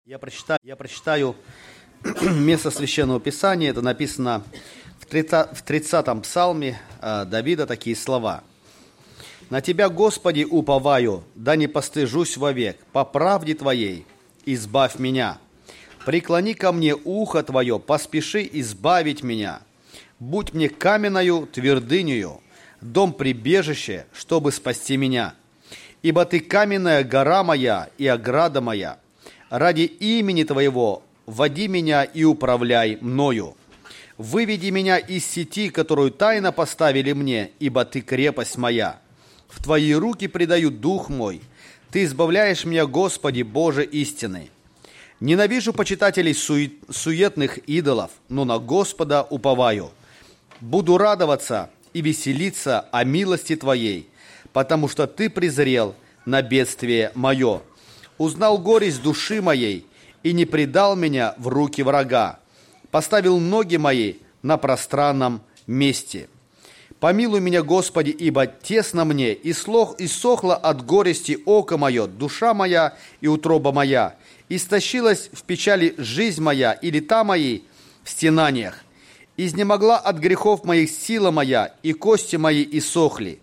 Я прочитаю место Священного Писания. Это написано в 30-м псалме Давида такие слова. «На Тебя, Господи, уповаю, да не постыжусь вовек, по правде Твоей избавь меня. Преклони ко мне ухо Твое, поспеши избавить меня. Будь мне каменною твердынею, дом прибежище, чтобы спасти меня. Ибо Ты каменная гора моя и ограда моя. Ради имени Твоего води меня и управляй мною. Выведи меня из сети, которую тайно поставили мне, ибо Ты крепость моя. В Твои руки предаю дух мой. Ты избавляешь меня, Господи, Боже истины. Ненавижу почитателей суетных идолов, но на Господа уповаю. Буду радоваться и веселиться о милости Твоей, потому что Ты презрел на бедствие мое. Узнал горесть души моей и не предал меня в руки врага. Поставил ноги мои на пространном месте. Помилуй меня, Господи, ибо тесно мне, и сохло от горести око мое, душа моя и утроба моя. Истощилась в печали жизнь моя, и лета мои в стенаниях. Изнемогла от грехов моих сила моя, и кости мои иссохли».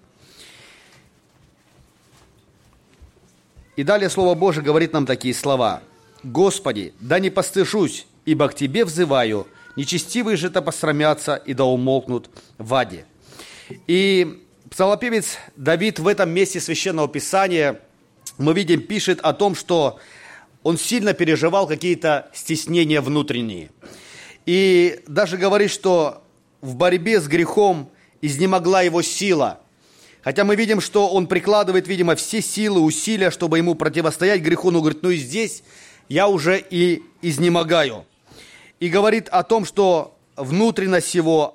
И далее Слово Божие говорит нам такие слова. «Господи, да не постыжусь, ибо к Тебе взываю, нечестивые же-то посрамятся и да умолкнут в аде». И псалмопевец Давид в этом месте Священного Писания, мы видим, пишет о том, что он сильно переживал какие-то стеснения внутренние. И даже говорит, что в борьбе с грехом изнемогла его сила. Хотя мы видим, что он прикладывает, видимо, все силы, усилия, чтобы ему противостоять греху. Но говорит, ну и здесь я уже и изнемогаю. И говорит о том, что внутренность его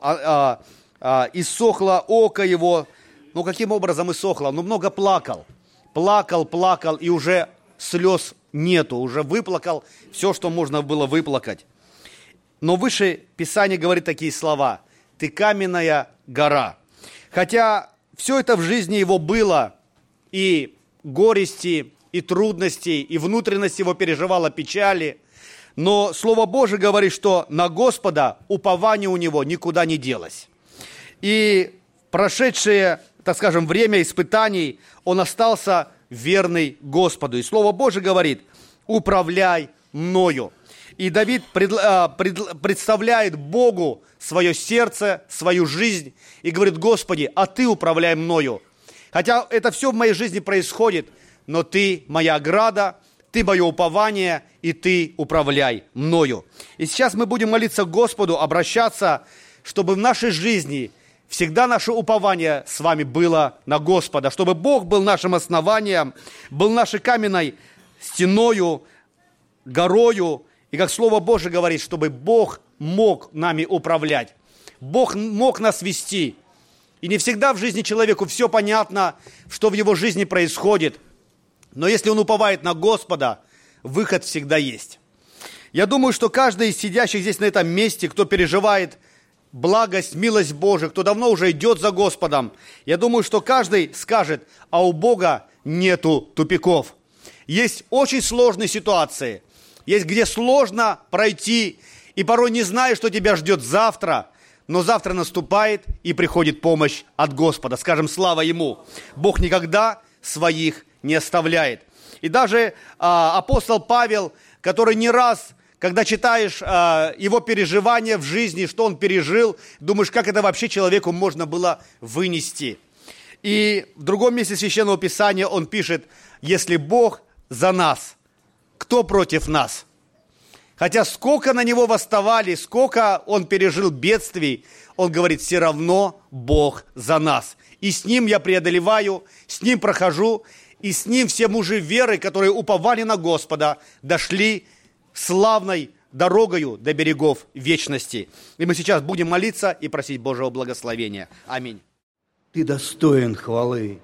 иссохло око его. Ну, каким образом иссохло? Ну, много плакал. Плакал, и уже слез нету. Уже выплакал все, что можно было выплакать. Но выше Писание говорит такие слова. «Ты каменная гора». Хотя все это в жизни его было, и горести, и трудности, и внутренность его переживала печали. Но Слово Божие говорит, что на Господа упование у него никуда не делось. И прошедшее, так скажем, время испытаний, он остался верный Господу. И Слово Божие говорит, управляй мною. И Давид представляет Богу свое сердце, свою жизнь и говорит, Господи, а Ты управляй мною. Хотя это все в моей жизни происходит, но Ты моя ограда, Ты мое упование, и Ты управляй мною. И сейчас мы будем молиться Господу, обращаться, чтобы в нашей жизни всегда наше упование с вами было на Господа, чтобы Бог был нашим основанием, был нашей каменной стеною, горою, и как Слово Божие говорит, чтобы Бог мог нами управлять, Бог мог нас вести. И не всегда в жизни человеку все понятно, что в его жизни происходит, но если он уповает на Господа, выход всегда есть. Я думаю, что каждый из сидящих здесь на этом месте, кто переживает благость, милость Божию, кто давно уже идет за Господом, я думаю, что каждый скажет, а у Бога нету тупиков. Есть очень сложные ситуации, есть где сложно пройти, и порой не знаешь, что тебя ждет завтра, но завтра наступает и приходит помощь от Господа. Скажем, слава Ему. Бог никогда своих не оставляет. И даже апостол Павел, который не раз, когда читаешь его переживания в жизни, что он пережил, думаешь, как это вообще человеку можно было вынести. И в другом месте Священного Писания он пишет, если Бог за нас, кто против нас? Хотя сколько на него восставали, сколько он пережил бедствий, он говорит, все равно Бог за нас. И с Ним я преодолеваю, с Ним прохожу, и с Ним все мужи веры, которые уповали на Господа, дошли славной дорогою до берегов вечности. И мы сейчас будем молиться и просить Божьего благословения. Аминь. Ты достоин хвалы,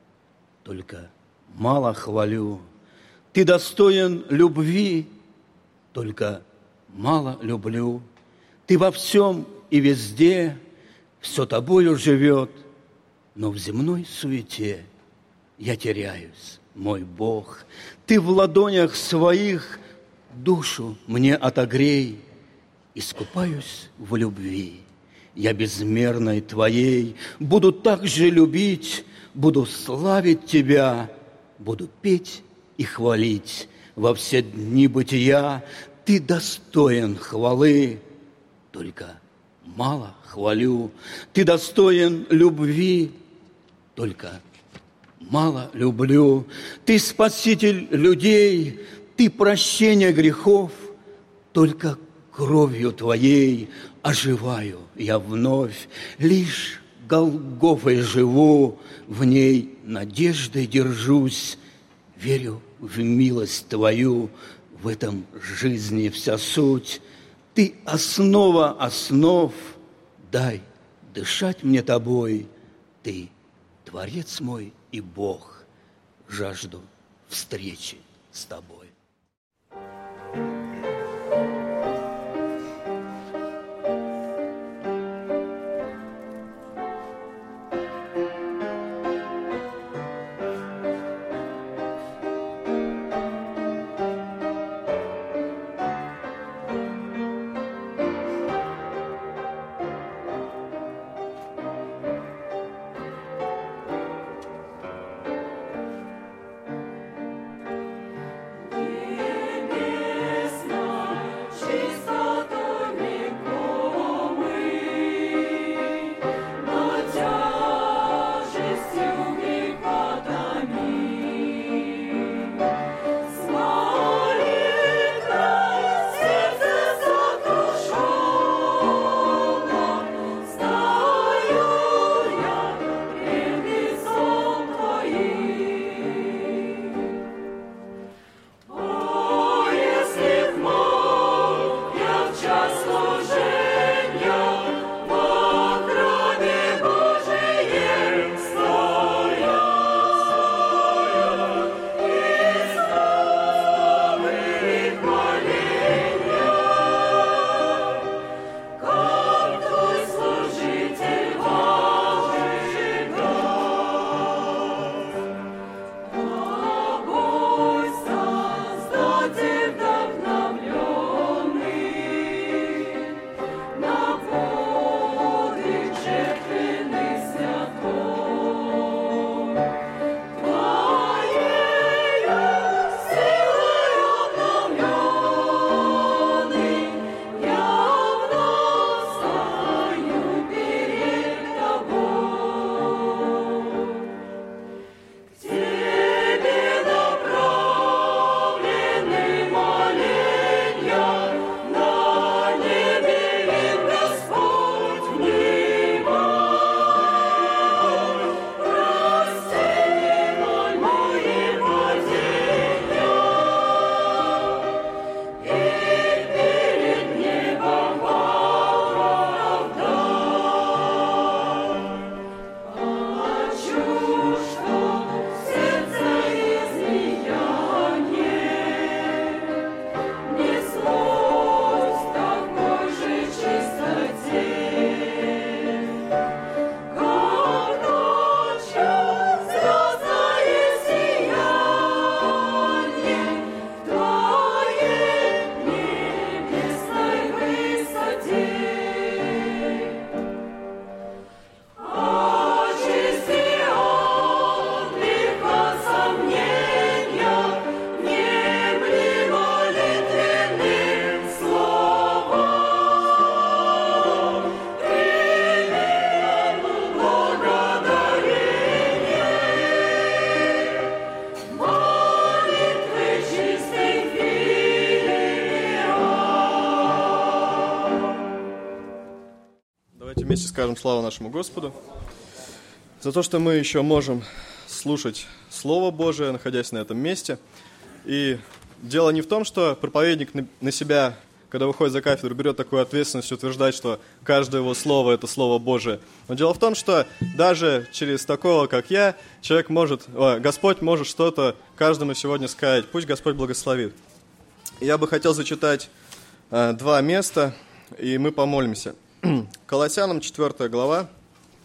только мало хвалю. Ты достоин любви, только мало люблю. Ты во всем и везде, все тобою живет, но в земной суете я теряюсь, мой Бог. Ты в ладонях своих душу мне отогрей, искупаюсь в любви. Я безмерной Твоей буду так же любить, буду славить Тебя, буду петь и хвалить во все дни бытия. Ты достоин хвалы, только мало хвалю. Ты достоин любви, только мало люблю. Ты спаситель людей, Ты прощение грехов, только кровью Твоей оживаю я вновь. Лишь Голгофой живу, в ней надеждой держусь. Верю в милость Твою, в этом жизни вся суть. Ты основа основ, дай дышать мне Тобой. Ты Творец мой и Бог, жажду встречи с Тобой. Вместе скажем славу нашему Господу за то, что мы еще можем слушать Слово Божие, находясь на этом месте. И дело не в том, что проповедник на себя, когда выходит за кафедру, берет такую ответственность утверждать, что каждое его слово – это Слово Божие. Но дело в том, что даже через такого, как я, Господь может что-то каждому сегодня сказать. Пусть Господь благословит. Я бы хотел зачитать 2 места, и мы помолимся. Колоссянам 4 глава,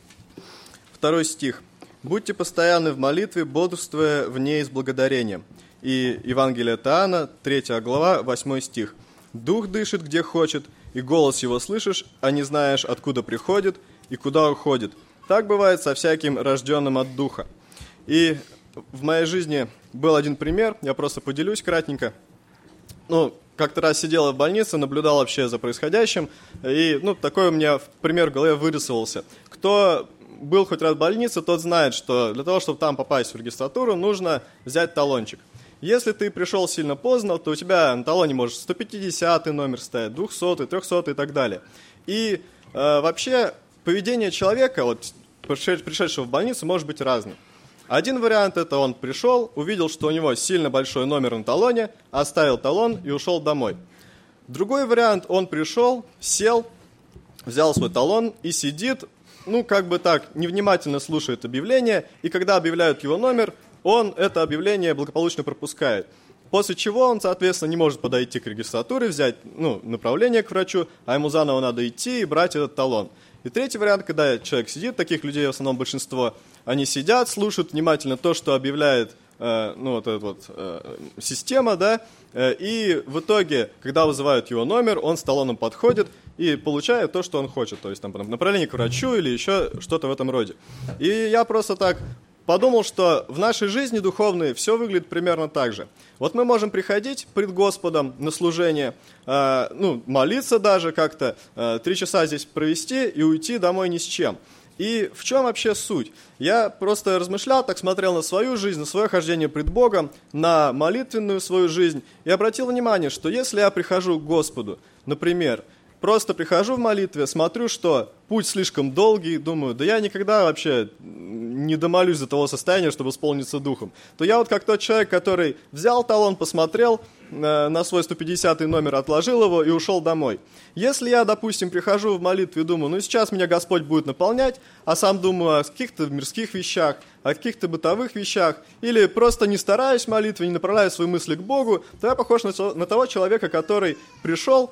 2 стих. «Будьте постоянны в молитве, бодрствуя в ней с благодарением. И Евангелие от Иоанна, 3 глава, 8 стих. «Дух дышит, где хочет, и голос его слышишь, а не знаешь, откуда приходит и куда уходит. Так бывает со всяким рожденным от Духа». И в моей жизни был один пример, я просто поделюсь кратенько. Как-то раз сидел в больнице, наблюдал вообще за происходящим, и такой у меня пример в голове вырисовался. Кто был хоть раз в больнице, тот знает, что для того, чтобы там попасть в регистратуру, нужно взять талончик. Если ты пришел сильно поздно, то у тебя на талоне может 150 номер стоять, 200, 300 и так далее. И вообще поведение человека, пришедшего в больницу, может быть разным. Один вариант – это он пришел, увидел, что у него сильно большой номер на талоне, оставил талон и ушел домой. Другой вариант – он пришел, сел, взял свой талон и сидит, невнимательно слушает объявление, и когда объявляют его номер, он это объявление благополучно пропускает. После чего он, соответственно, не может подойти к регистратуре, взять направление к врачу, а ему заново надо идти и брать этот талон. И третий вариант, когда человек сидит, таких людей в основном большинство, они сидят, слушают внимательно то, что объявляет система, да, и в итоге, когда вызывают его номер, он с талоном подходит и получает то, что он хочет, то есть там направление к врачу или еще что-то в этом роде. И я просто так подумал, что в нашей жизни духовной все выглядит примерно так же. Вот мы можем приходить пред Господом на служение, молиться даже как-то, 3 часа здесь провести и уйти домой ни с чем. И в чем вообще суть? Я просто размышлял, так смотрел на свою жизнь, на свое хождение пред Богом, на молитвенную свою жизнь, и обратил внимание, что если я прихожу к Господу, например, просто прихожу в молитве, смотрю, что путь слишком долгий, думаю, да я никогда вообще не домолюсь до того состояния, чтобы исполниться духом, то я как тот человек, который взял талон, посмотрел на свой 150 номер, отложил его и ушел домой. Если я, допустим, прихожу в молитву и думаю, сейчас меня Господь будет наполнять, а сам думаю о каких-то мирских вещах, о каких-то бытовых вещах, или просто не стараюсь в молитве, не направляю свои мысли к Богу, то я похож на того человека, который пришел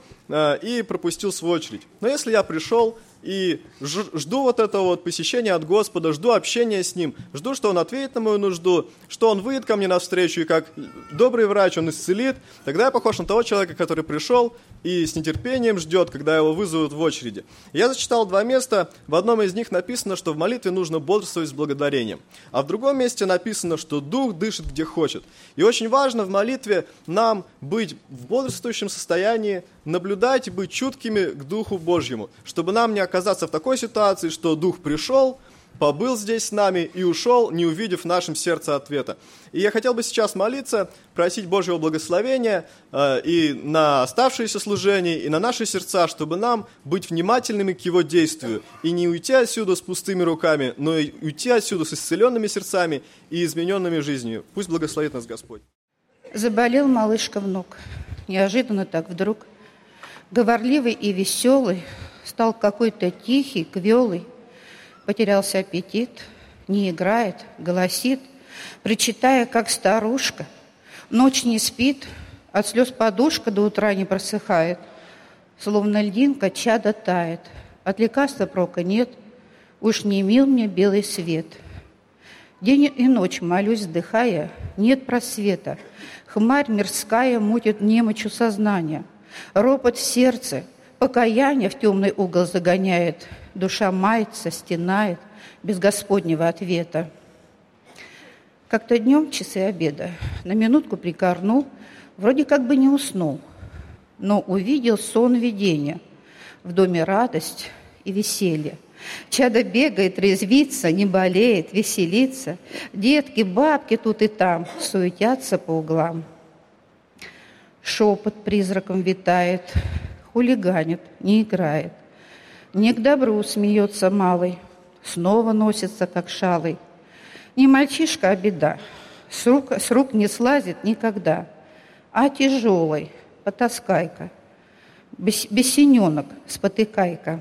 и пропустил свою очередь. Но если я пришел и жду посещения от Господа, жду общения с Ним, жду, что Он ответит на мою нужду, что Он выйдет ко мне навстречу, и как добрый врач Он исцелит, тогда я похож на того человека, который пришел и с нетерпением ждет, когда его вызовут в очереди. Я зачитал 2 места, в одном из них написано, что в молитве нужно бодрствовать с благодарением, а в другом месте написано, что Дух дышит где хочет. И очень важно в молитве нам быть в бодрствующем состоянии, наблюдать и быть чуткими к Духу Божьему, чтобы нам не оказаться в такой ситуации, что Дух пришел, побыл здесь с нами и ушел, не увидев в нашем сердце ответа. И я хотел бы сейчас молиться, просить Божьего благословения и на оставшиеся служения, и на наши сердца, чтобы нам быть внимательными к Его действию и не уйти отсюда с пустыми руками, но и уйти отсюда с исцеленными сердцами и измененными жизнью. Пусть благословит нас Господь. Заболел малышка-внук. Неожиданно так вдруг. Говорливый и веселый, стал какой-то тихий, квелый. Потерялся аппетит, не играет, голосит, причитая, как старушка. Ночь не спит, от слез подушка до утра не просыхает. Словно льдинка чадо тает, от лекарства прока нет, уж не мил мне белый свет. День и ночь молюсь, вздыхая, нет просвета. Хмарь мирская мутит немочью сознания. Ропот в сердце, покаяние в темный угол загоняет. Душа мается, стенает, без Господнего ответа. Как-то днем, в часы обеда, на минутку прикорнул, вроде как бы не уснул, но увидел сон видения. В доме радость и веселье. Чадо бегает, резвится, не болеет, веселится. Детки, бабки тут и там суетятся по углам. Шепот призраком витает, хулиганит, не играет. Не к добру смеется малый, снова носится, как шалый. Не мальчишка, а беда, с рук не слазит никогда, а тяжелый, потаскайка, бесененок, спотыкайка.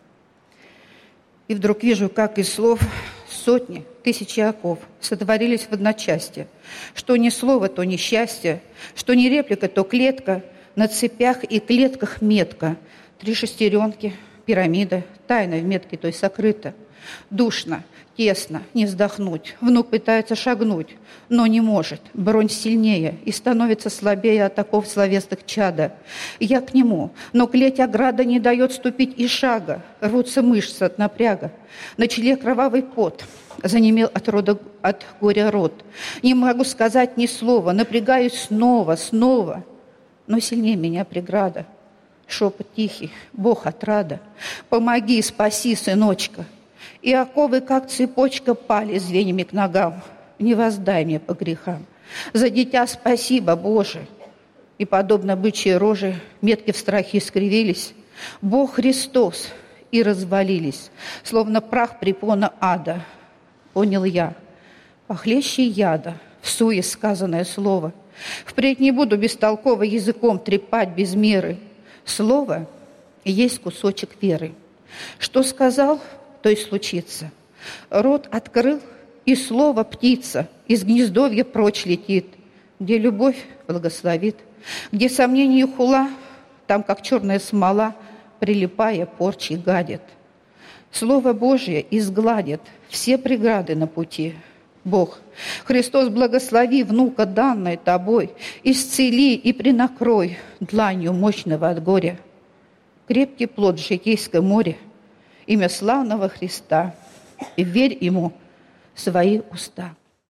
И вдруг вижу, как из слов сотни, тысячи оков сотворились в одночасье. Что ни слово, то несчастье, что ни реплика, то клетка, на цепях и клетках метка, 3 шестеренки, пирамида, тайна в метке той сокрыта. Душно, тесно, не вздохнуть. Внук пытается шагнуть, но не может. Бронь сильнее и становится слабее от оков словесных чада. Я к нему, но клеть ограда не дает ступить и шага. Рвутся мышцы от напряга. На челе кровавый пот. Занемел от горя рот. Не могу сказать ни слова, напрягаюсь снова. Но сильнее меня преграда. Шепот тихий, Бог отрада. Помоги, спаси, сыночка. И оковы, как цепочка, пали звеньями к ногам. Не воздай мне по грехам. За дитя спасибо, Боже. И, подобно бычьей роже, метки в страхе искривились. Бог Христос, и развалились, словно прах препона ада. Понял я, похлеще яда, в суе сказанное слово. Впредь не буду бестолково языком трепать без меры. Слово есть кусочек веры. Что сказал, то и случится. Рот открыл, и слово птица из гнездовья прочь летит. Где любовь благословит, где сомнение хула, там, как черная смола, прилипая, порчи гадит. Слово Божье изгладит все преграды на пути. Бог, Христос, благослови внука, данное тобой, исцели и принакрой дланью мощного от горя. Крепкий плод в житейском море, имя славного Христа, и верь ему свои уста.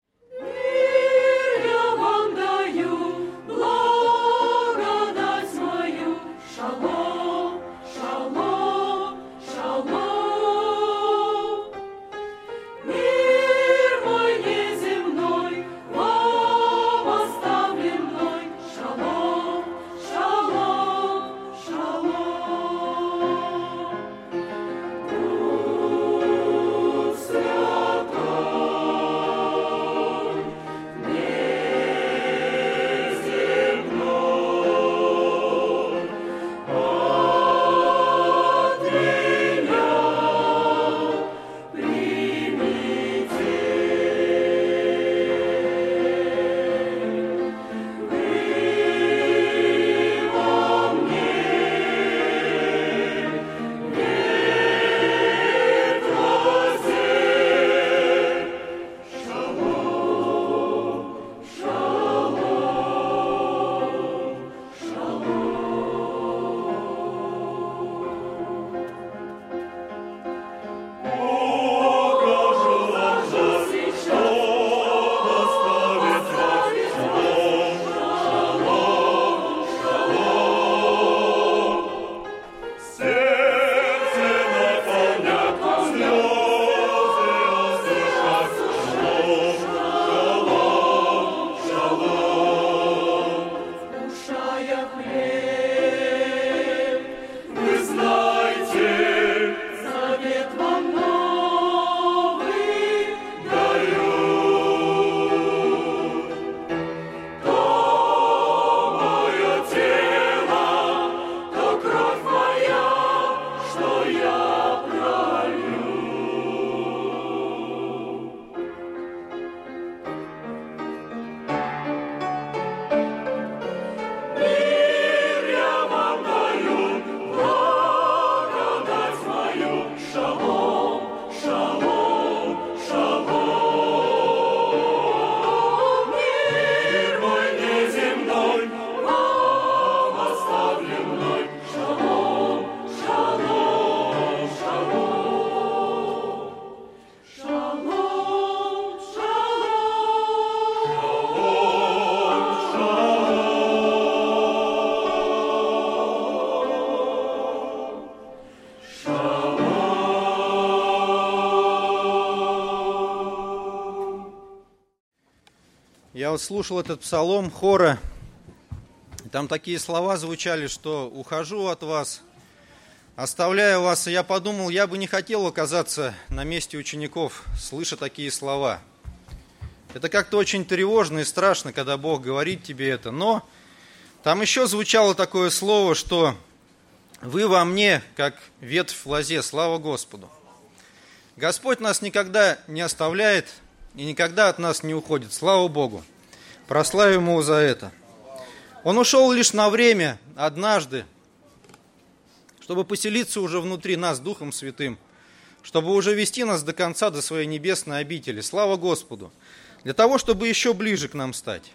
Я вот слушал этот псалом хора, и там такие слова звучали, что «ухожу от вас, оставляю вас». И я подумал, я бы не хотел оказаться на месте учеников, слыша такие слова. Это как-то очень тревожно и страшно, когда Бог говорит тебе это. Но там еще звучало такое слово, что «вы во мне, как ветвь в лозе, слава Господу». Господь нас никогда не оставляет и никогда от нас не уходит. Слава Богу. Прославим Его за это. Он ушел лишь на время, однажды, чтобы поселиться уже внутри нас Духом Святым, чтобы уже вести нас до конца, до своей небесной обители. Слава Господу! Для того, чтобы еще ближе к нам стать.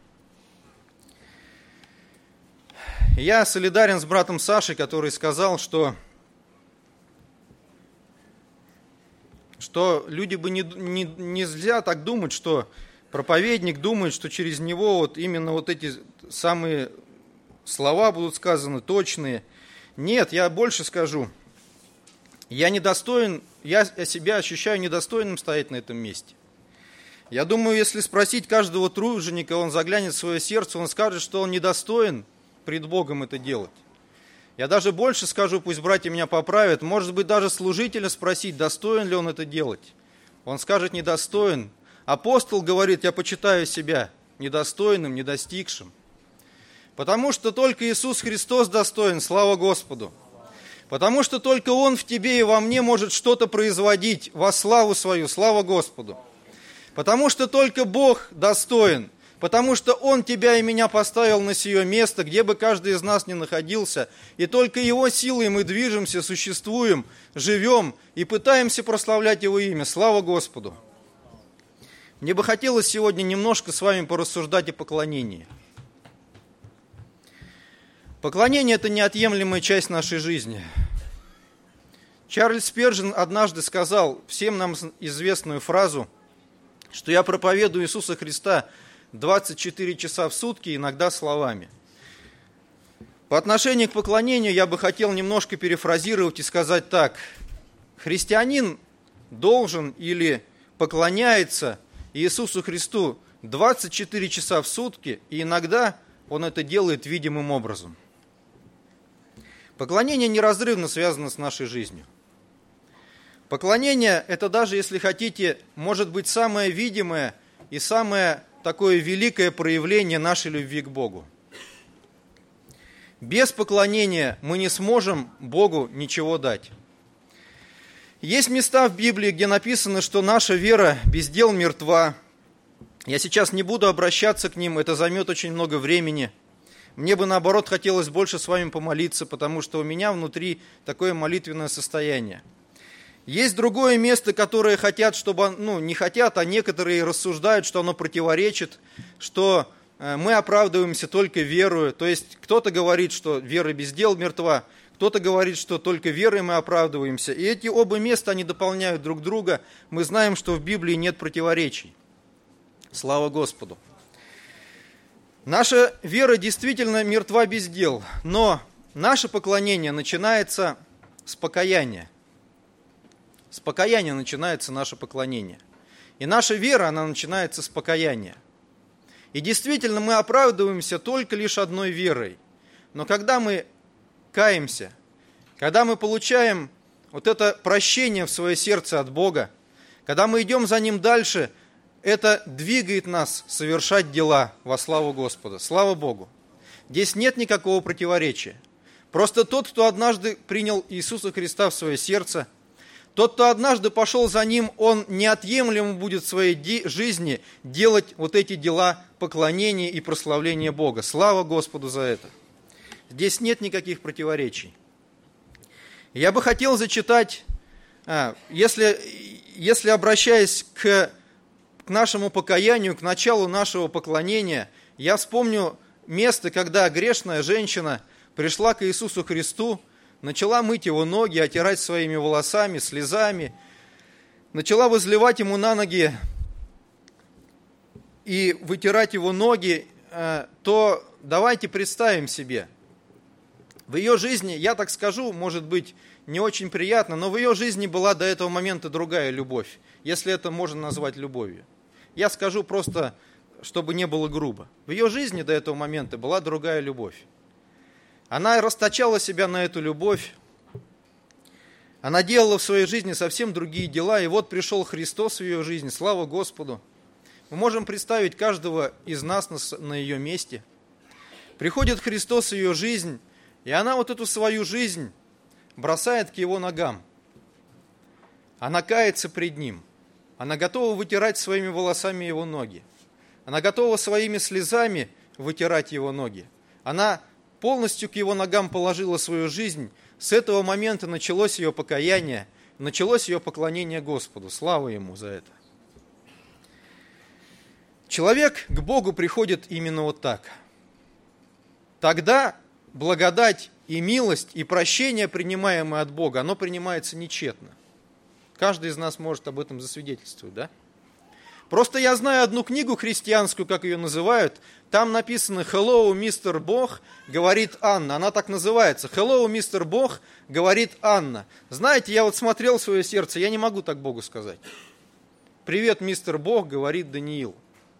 Я солидарен с братом Сашей, который сказал, что люди бы нельзя так думать, что проповедник думает, что через него вот именно вот эти самые слова будут сказаны точные. Нет, я больше скажу. Я себя ощущаю недостойным стоять на этом месте. Я думаю, если спросить каждого труженика, он заглянет в свое сердце, он скажет, что он недостоин пред Богом это делать. Я даже больше скажу, пусть братья меня поправят, может быть, даже служителя спросить, достоин ли он это делать. Он скажет, недостоин. Апостол говорит, я почитаю себя недостойным, недостигшим. Потому что только Иисус Христос достоин, слава Господу. Потому что только Он в тебе и во мне может что-то производить во славу свою, слава Господу. Потому что только Бог достоин. Потому что Он тебя и меня поставил на сие место, где бы каждый из нас ни находился, и только Его силой мы движемся, существуем, живем и пытаемся прославлять Его имя. Слава Господу! Мне бы хотелось сегодня немножко с вами порассуждать о поклонении. Поклонение – это неотъемлемая часть нашей жизни. Чарльз Спержин однажды сказал всем нам известную фразу, что я проповедую Иисуса Христа 24 часа в сутки, иногда словами. По отношению к поклонению я бы хотел немножко перефразировать и сказать так. Христианин должен или поклоняется Иисусу Христу 24 часа в сутки, и иногда он это делает видимым образом. Поклонение неразрывно связано с нашей жизнью. Поклонение – это даже, если хотите, может быть самое видимое и самое такое великое проявление нашей любви к Богу. Без поклонения мы не сможем Богу ничего дать. Есть места в Библии, где написано, что наша вера без дел мертва. Я сейчас не буду обращаться к ним, это займет очень много времени. Мне бы, наоборот, хотелось больше с вами помолиться, потому что у меня внутри такое молитвенное состояние. Есть другое место, которое хотят, чтобы, не хотят, а некоторые рассуждают, что оно противоречит, что мы оправдываемся только верою. То есть кто-то говорит, что вера без дел мертва, кто-то говорит, что только верой мы оправдываемся. И эти оба места, они дополняют друг друга. Мы знаем, что в Библии нет противоречий. Слава Господу! Наша вера действительно мертва без дел, но наше поклонение начинается с покаяния. С покаяния начинается наше поклонение. И наша вера, она начинается с покаяния. И действительно мы оправдываемся только лишь одной верой. Но когда мы каемся, когда мы получаем вот это прощение в свое сердце от Бога, когда мы идем за Ним дальше, это двигает нас совершать дела во славу Господа. Слава Богу! Здесь нет никакого противоречия. Просто тот, кто однажды принял Иисуса Христа в свое сердце, тот, кто однажды пошел за Ним, он неотъемлемо будет в своей жизни делать вот эти дела поклонения и прославления Бога. Слава Господу за это! Здесь нет никаких противоречий. Я бы хотел зачитать, если обращаясь к нашему покаянию, к началу нашего поклонения, я вспомню место, когда грешная женщина пришла к Иисусу Христу, начала мыть Его ноги, отирать своими волосами, слезами, начала возливать Ему на ноги и вытирать Его ноги, то давайте представим себе, в ее жизни, я так скажу, может быть, не очень приятно, но в ее жизни была до этого момента другая любовь, если это можно назвать любовью. Я скажу просто, чтобы не было грубо. В ее жизни до этого момента была другая любовь. Она расточала себя на эту любовь. Она делала в своей жизни совсем другие дела. И вот пришел Христос в ее жизнь. Слава Господу! Мы можем представить каждого из нас на ее месте. Приходит Христос в ее жизнь, и она вот эту свою жизнь бросает к Его ногам. Она кается пред Ним. Она готова вытирать своими волосами Его ноги. Она готова своими слезами вытирать Его ноги. Она полностью к Его ногам положила свою жизнь. С этого момента началось ее покаяние, началось ее поклонение Господу. Слава Ему за это. Человек к Богу приходит именно вот так. Тогда благодать и милость, и прощение, принимаемое от Бога, оно принимается нечетно. Каждый из нас может об этом засвидетельствовать, да? Просто я знаю одну книгу христианскую, как ее называют, там написано «Hello, мистер Бог», говорит Анна. Она так называется. «Hello, мистер Бог», говорит Анна. Знаете, я вот смотрел в свое сердце, я не могу так Богу сказать. «Привет, мистер Бог», говорит Даниил.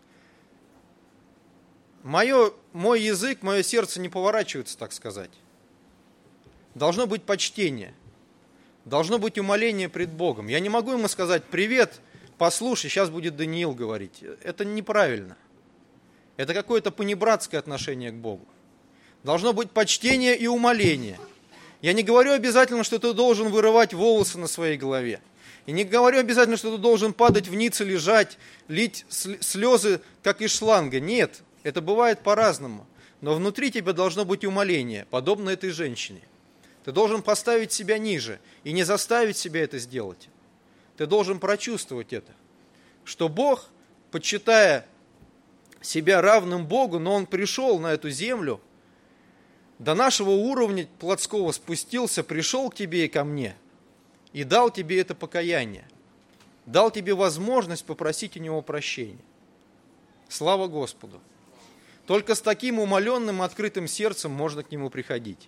Мой язык, мое сердце не поворачивается, так сказать. Должно быть почтение. Должно быть умоление пред Богом. Я не могу ему сказать «Привет, послушай, сейчас будет Даниил говорить». Это неправильно. Это какое-то понебратское отношение к Богу. Должно быть почтение и умоление. Я не говорю обязательно, что ты должен вырывать волосы на своей голове. И не говорю обязательно, что ты должен падать вниз и лежать, лить слезы, как из шланга. Нет, это бывает по-разному. Но внутри тебя должно быть умоление, подобно этой женщине. Ты должен поставить себя ниже и не заставить себя это сделать. Ты должен прочувствовать это, что Бог, почитая себя равным Богу, но Он пришел на эту землю, до нашего уровня плотского спустился, пришел к тебе и ко мне, и дал тебе это покаяние, дал тебе возможность попросить у Него прощения. Слава Господу! Только с таким умоленным, открытым сердцем можно к Нему приходить.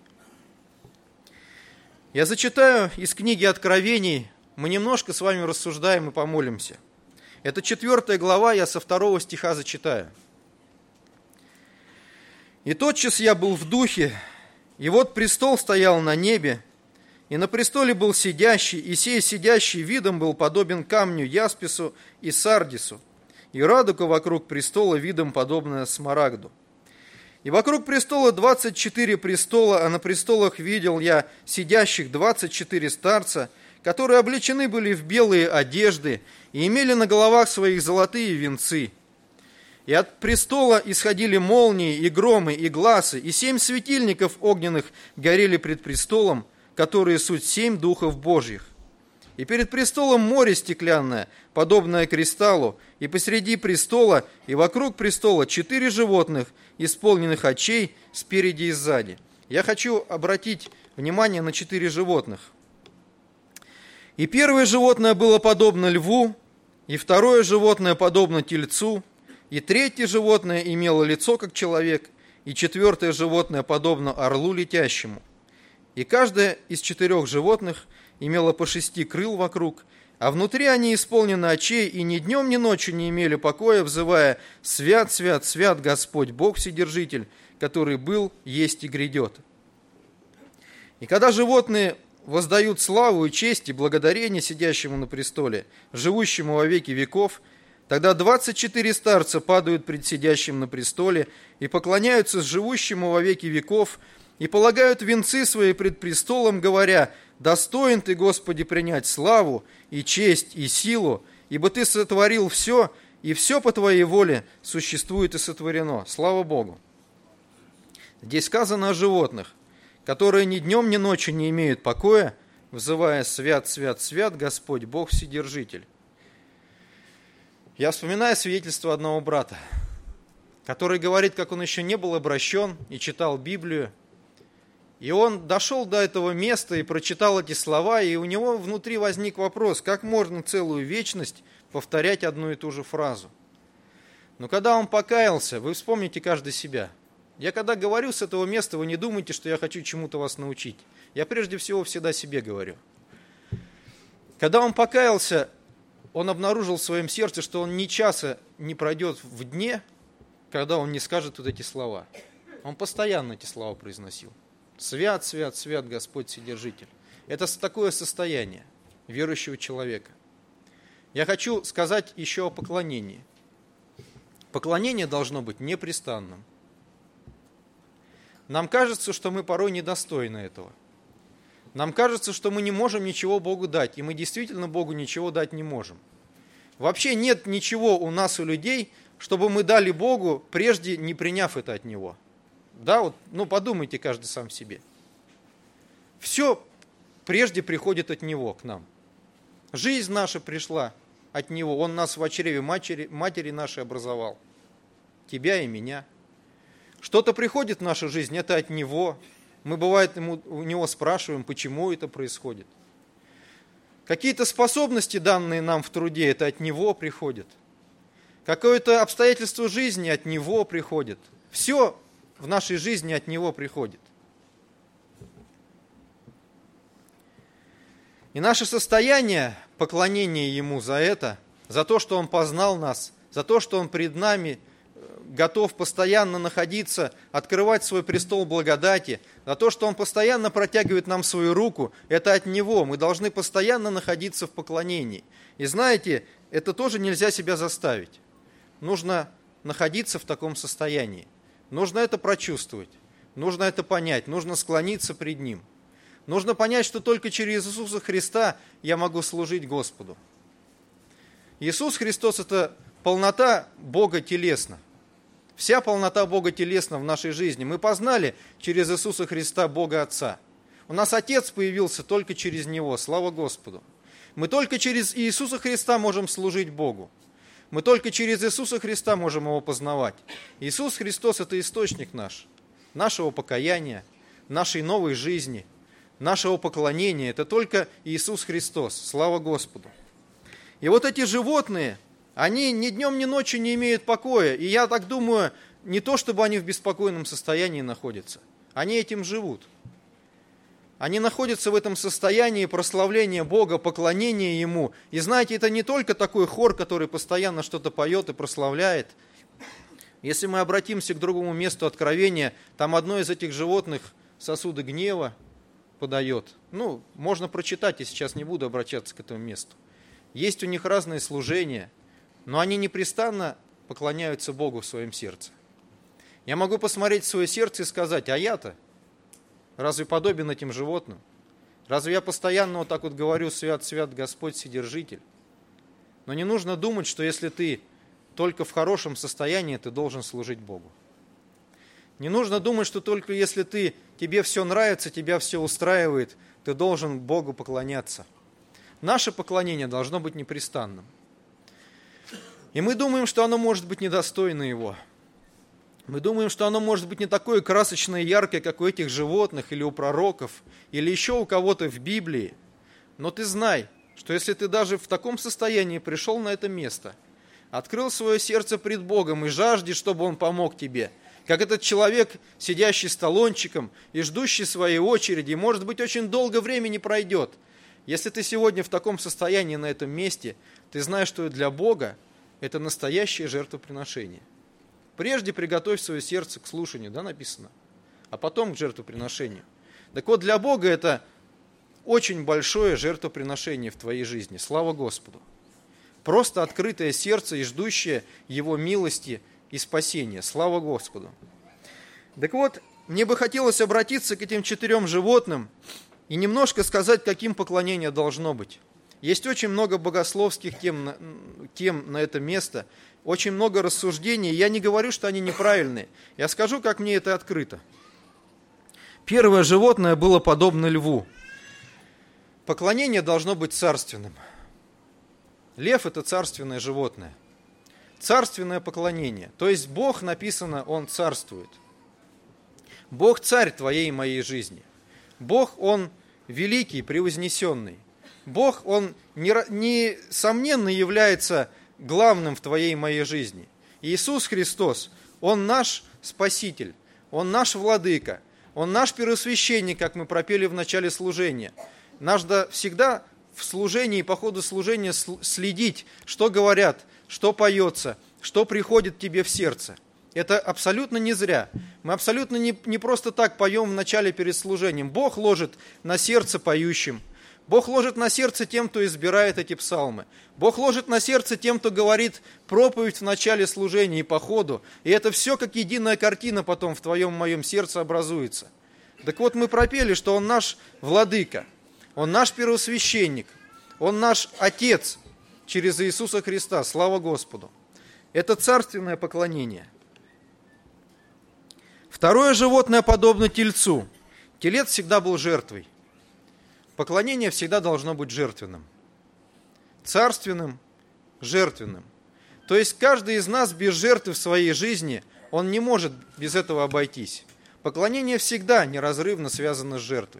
Я зачитаю из книги Откровений, мы немножко с вами рассуждаем и помолимся. Это 4 глава, я со 2 стиха зачитаю. «И тотчас я был в духе, и вот престол стоял на небе, и на престоле был сидящий, и сей сидящий видом был подобен камню яспису и сардису, и радуга вокруг престола видом подобная смарагду. И вокруг престола 24 престола, а на престолах видел я сидящих 24 старца, которые облечены были в белые одежды и имели на головах своих золотые венцы. И от престола исходили молнии, и громы, и гласы, и 7 светильников огненных горели пред престолом, которые суть 7 духов Божьих. И перед престолом море стеклянное, подобное кристаллу, и посреди престола, и вокруг престола 4 животных, исполненных очей спереди и сзади». Я хочу обратить внимание на 4 животных. «И первое животное было подобно льву, и второе животное подобно тельцу, и третье животное имело лицо, как человек, и четвертое животное подобно орлу летящему. И каждое из 4 животных имело по 6 крыл вокруг, а внутри они исполнены очей, и ни днем, ни ночью не имели покоя, взывая: «Свят, свят, свят Господь Бог Вседержитель, который был, есть и грядет». И когда животные воздают славу и честь и благодарение сидящему на престоле, живущему во веки веков, тогда 24 старца падают пред сидящим на престоле и поклоняются живущему во веки веков и полагают венцы свои пред престолом, говоря: «Достоин ты, Господи, принять славу и честь и силу, ибо ты сотворил все, и все по твоей воле существует и сотворено». Слава Богу! Здесь сказано о животных, которые ни днем, ни ночью не имеют покоя, взывая: «Свят, свят, свят Господь Бог Вседержитель». Я вспоминаю свидетельство одного брата, который говорит, как он еще не был обращен и читал Библию. И он дошел до этого места и прочитал эти слова, и у него внутри возник вопрос, как можно целую вечность повторять одну и ту же фразу. Но когда он покаялся, вы вспомните каждый себя. Я когда говорю с этого места, вы не думайте, что я хочу чему-то вас научить. Я прежде всего всегда себе говорю. Когда он покаялся, он обнаружил в своем сердце, что он ни часа не пройдет в дне, когда он не скажет вот эти слова. Он постоянно эти слова произносил. «Свят, свят, свят Господь Вседержитель». Это такое состояние верующего человека. Я хочу сказать еще о поклонении. Поклонение должно быть непрестанным. Нам кажется, что мы порой недостойны этого. Нам кажется, что мы не можем ничего Богу дать, и мы действительно Богу ничего дать не можем. Вообще нет ничего у нас, у людей, чтобы мы дали Богу, прежде не приняв это от Него. Да, вот, подумайте каждый сам себе. Все прежде приходит от Него к нам. Жизнь наша пришла от Него. Он нас в чреве матери нашей образовал. Тебя и меня. Что-то приходит в нашу жизнь, это от Него. Мы, бывает, у Него спрашиваем, почему это происходит. Какие-то способности, данные нам в труде, это от Него приходит. Какое-то обстоятельство жизни от Него приходит. Все в нашей жизни от Него приходит. И наше состояние поклонения Ему за это, за то, что Он познал нас, за то, что Он пред нами готов постоянно находиться, открывать свой престол благодати, за то, что Он постоянно протягивает нам свою руку, это от Него. Мы должны постоянно находиться в поклонении. И знаете, это тоже нельзя себя заставить. Нужно находиться в таком состоянии. Нужно это прочувствовать, нужно это понять, нужно склониться пред Ним. Нужно понять, что только через Иисуса Христа я могу служить Господу. Иисус Христос – это полнота Бога телесно. Вся полнота Бога телесно в нашей жизни. Мы познали через Иисуса Христа Бога Отца. У нас Отец появился только через Него, слава Господу. Мы только через Иисуса Христа можем служить Богу. Мы только через Иисуса Христа можем Его познавать. Иисус Христос – это источник наш, нашего покаяния, нашей новой жизни, нашего поклонения. Это только Иисус Христос. Слава Господу. И вот эти животные, они ни днем, ни ночью не имеют покоя. И я так думаю, не то, чтобы они в беспокойном состоянии находятся. Они этим живут. Они находятся в этом состоянии прославления Бога, поклонения Ему. И знаете, это не только такой хор, который постоянно что-то поет и прославляет. Если мы обратимся к другому месту Откровения, там одно из этих животных сосуды гнева подает. Можно прочитать, я сейчас не буду обращаться к этому месту. Есть у них разные служения, но они непрестанно поклоняются Богу в своем сердце. Я могу посмотреть в свое сердце и сказать, а я-то разве подобен этим животным? Разве я постоянно вот так вот говорю, свят, свят Господь Вседержитель? Но не нужно думать, что если ты только в хорошем состоянии, ты должен служить Богу. Не нужно думать, что только если тебе все нравится, тебя все устраивает, ты должен Богу поклоняться. Наше поклонение должно быть непрестанным. И мы думаем, что оно может быть недостойно Его. Мы думаем, что оно может быть не такое красочное и яркое, как у этих животных, или у пророков, или еще у кого-то в Библии. Но ты знай, что если ты даже в таком состоянии пришел на это место, открыл свое сердце пред Богом и жаждешь, чтобы Он помог тебе, как этот человек, сидящий с талончиком и ждущий своей очереди, может быть, очень долго времени пройдет. Если ты сегодня в таком состоянии на этом месте, ты знаешь, что для Бога это настоящее жертвоприношение. Прежде приготовь свое сердце к слушанию, написано, а потом к жертвоприношению. Так вот, для Бога это очень большое жертвоприношение в твоей жизни. Слава Господу. Просто открытое сердце и ждущее Его милости и спасения. Слава Господу. Так вот, мне бы хотелось обратиться к этим 4 животным и немножко сказать, каким поклонение должно быть. Есть очень много богословских тем на это место, очень много рассуждений. Я не говорю, что они неправильные. Я скажу, как мне это открыто. Первое животное было подобно льву. Поклонение должно быть царственным. Лев – это царственное животное. Царственное поклонение. То есть Бог, написано, Он царствует. Бог царь твоей и моей жизни. Бог, Он великий, превознесенный. Бог, Он несомненно является главным в твоей и моей жизни. Иисус Христос, Он наш Спаситель, Он наш Владыка, Он наш первосвященник, как мы пропели в начале служения. Надо всегда в служении и по ходу служения следить, что говорят, что поется, что приходит тебе в сердце. Это абсолютно не зря. Мы абсолютно не просто так поем в начале перед служением. Бог ложит на сердце поющим. Бог ложит на сердце тем, кто избирает эти псалмы. Бог ложит на сердце тем, кто говорит проповедь в начале служения и по ходу. И это все как единая картина потом в твоем и моем сердце образуется. Так вот, мы пропели, что Он наш Владыка, Он наш первосвященник, Он наш Отец через Иисуса Христа. Слава Господу! Это царственное поклонение. Второе животное подобно тельцу. Телец всегда был жертвой. Поклонение всегда должно быть жертвенным. царственным, жертвенным. То есть каждый из нас без жертвы в своей жизни, он не может без этого обойтись. Поклонение всегда неразрывно связано с жертвой.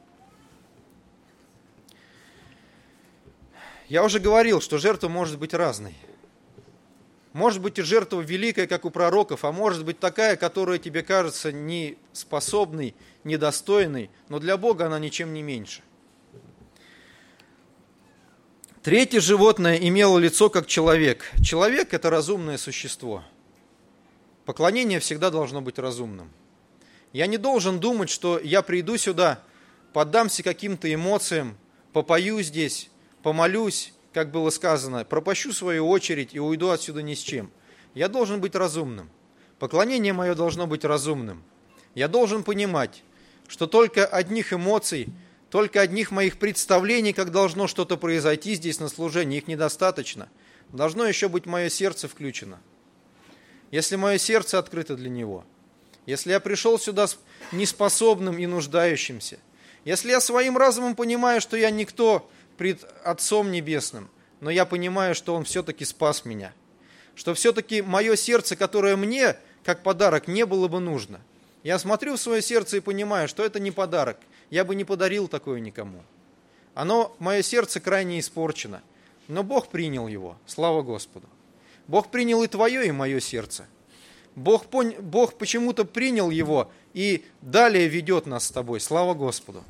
Я уже говорил, что жертва может быть разной. Может быть и жертва великая, как у пророков, а может быть такая, которая тебе кажется неспособной, недостойной, но для Бога она ничем не меньше. Третье животное имело лицо как человек. Человек – это разумное существо. Поклонение всегда должно быть разумным. Я не должен думать, что я приду сюда, поддамся каким-то эмоциям, попою здесь, помолюсь, как было сказано, пропащу свою очередь и уйду отсюда ни с чем. Я должен быть разумным. Поклонение мое должно быть разумным. Я должен понимать, что только одних эмоций, только одних моих представлений, как должно что-то произойти здесь на служении, их недостаточно. Должно еще быть мое сердце включено. Если мое сердце открыто для Него, если я пришел сюда неспособным и нуждающимся, если я своим разумом понимаю, что я никто пред Отцом Небесным, но я понимаю, что Он все-таки спас меня, что все-таки мое сердце, которое мне, как подарок, не было бы нужно, я смотрю в свое сердце и понимаю, что это не подарок, я бы не подарил такое никому. Мое сердце крайне испорчено, но Бог принял его, слава Господу. Бог принял и твое, и мое сердце. Бог почему-то принял его и далее ведет нас с тобой, слава Господу.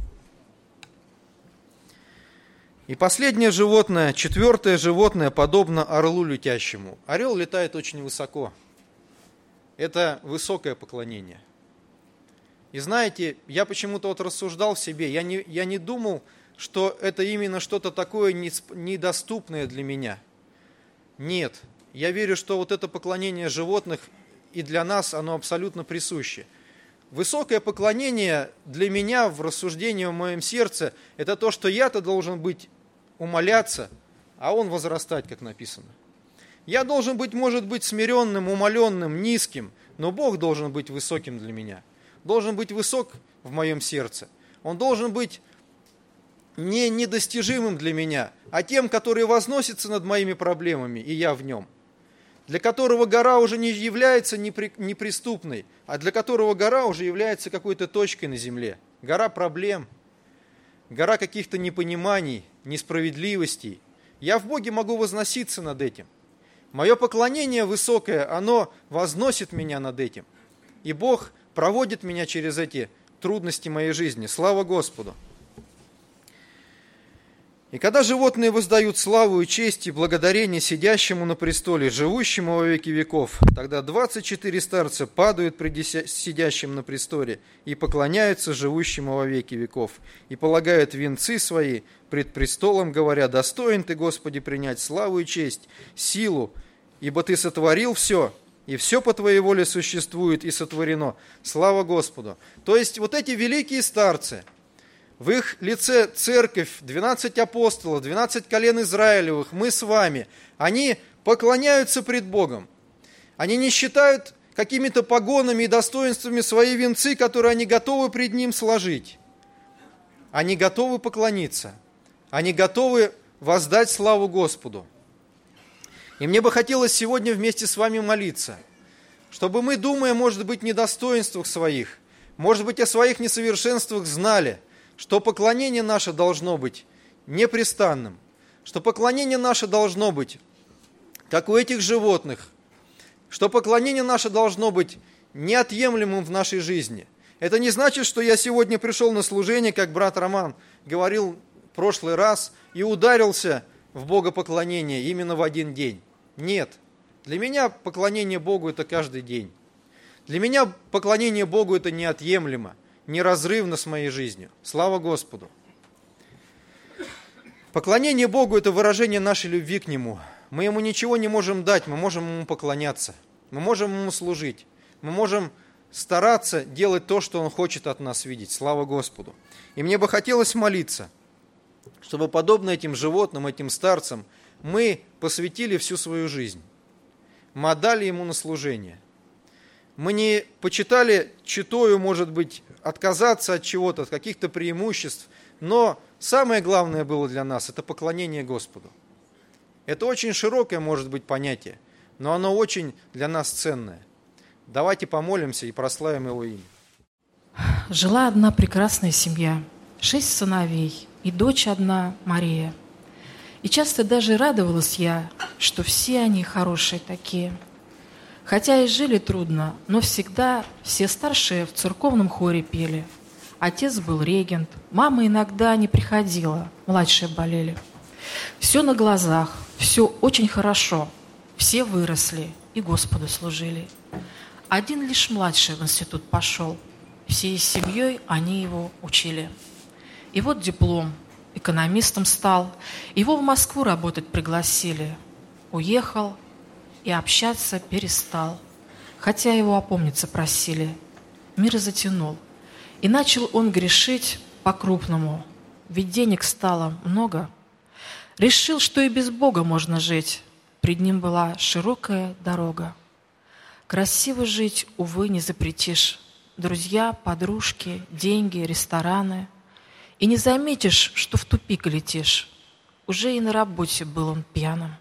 И последнее животное, четвертое животное, подобно орлу летящему. Орел летает очень высоко. Это высокое поклонение. И знаете, я почему-то рассуждал в себе, я не думал, что это именно что-то такое недоступное для меня. Нет, я верю, что это поклонение животных и для нас оно абсолютно присуще. Высокое поклонение для меня в рассуждении в моем сердце, это то, что я-то должен быть умоляться, а он возрастать, как написано. Я должен быть, может быть, смиренным, умоленным, низким, но Бог должен быть высоким для меня. Должен быть высок в моем сердце. Он должен быть не недостижимым для меня, а тем, который возносится над моими проблемами, и я в нем. Для которого гора уже не является неприступной, а для которого гора уже является какой-то точкой на земле. Гора проблем, гора каких-то непониманий, несправедливостей. Я в Боге могу возноситься над этим. Мое поклонение высокое, оно возносит меня над этим. И Бог проводит меня через эти трудности моей жизни. Слава Господу! И когда животные воздают славу и честь и благодарение сидящему на престоле, живущему во веки веков, тогда 24 старца падают пред сидящим на престоле и поклоняются живущему во веки веков, и полагают венцы свои пред престолом, говоря: «Достоин Ты, Господи, принять славу и честь, силу, ибо Ты сотворил все, и все по Твоей воле существует и сотворено. Слава Господу!» То есть эти великие старцы, в их лице церковь, 12 апостолов, 12 колен Израилевых, мы с вами, они поклоняются пред Богом. Они не считают какими-то погонами и достоинствами свои венцы, которые они готовы пред Ним сложить. Они готовы поклониться. Они готовы воздать славу Господу. И мне бы хотелось сегодня вместе с вами молиться, чтобы мы, думая, может быть, недостоинствах своих, может быть, о своих несовершенствах, знали, что поклонение наше должно быть непрестанным, что поклонение наше должно быть, как у этих животных, что поклонение наше должно быть неотъемлемым в нашей жизни. Это не значит, что я сегодня пришел на служение, как брат Роман говорил в прошлый раз, и ударился в богопоклонение именно в один день. Нет, для меня поклонение Богу – это каждый день. Для меня поклонение Богу – это неотъемлемо, неразрывно с моей жизнью. Слава Господу! Поклонение Богу – это выражение нашей любви к Нему. Мы Ему ничего не можем дать, мы можем Ему поклоняться, мы можем Ему служить, мы можем стараться делать то, что Он хочет от нас видеть. Слава Господу! И мне бы хотелось молиться, чтобы, подобно этим животным, этим старцам, мы посвятили всю свою жизнь. Мы отдали Ему на служение. Мы не почитали читою, может быть, отказаться от чего-то, от каких-то преимуществ, но самое главное было для нас – это поклонение Господу. Это очень широкое может быть понятие, но оно очень для нас ценное. Давайте помолимся и прославим Его имя. Жила одна прекрасная семья, 6 сыновей и дочь одна Мария. И часто даже радовалась я, что все они хорошие такие. Хотя и жили трудно, но всегда все старшие в церковном хоре пели. Отец был регент, мама иногда не приходила, младшие болели. Все на глазах, все очень хорошо, все выросли и Господу служили. Один лишь младший в институт пошел, всей семьей они его учили. И вот диплом, экономистом стал, его в Москву работать пригласили. Уехал и общаться перестал, хотя его опомниться просили. Мир затянул, и начал он грешить по-крупному, ведь денег стало много. Решил, что и без Бога можно жить, пред ним была широкая дорога. Красиво жить, увы, не запретишь. Друзья, подружки, деньги, рестораны. И не заметишь, что в тупик летишь. Уже и на работе был он пьяным.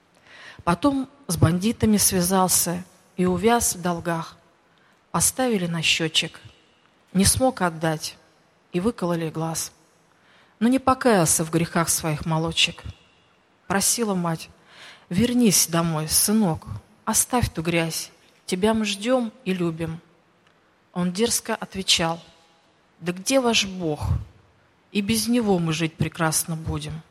Потом с бандитами связался и увяз в долгах. Поставили на счетчик. Не смог отдать и выкололи глаз. Но не покаялся в грехах своих молодчик. Просила мать: вернись домой, сынок, оставь ту грязь. Тебя мы ждем и любим. Он дерзко отвечал: да где ваш Бог? И без Него мы жить прекрасно будем.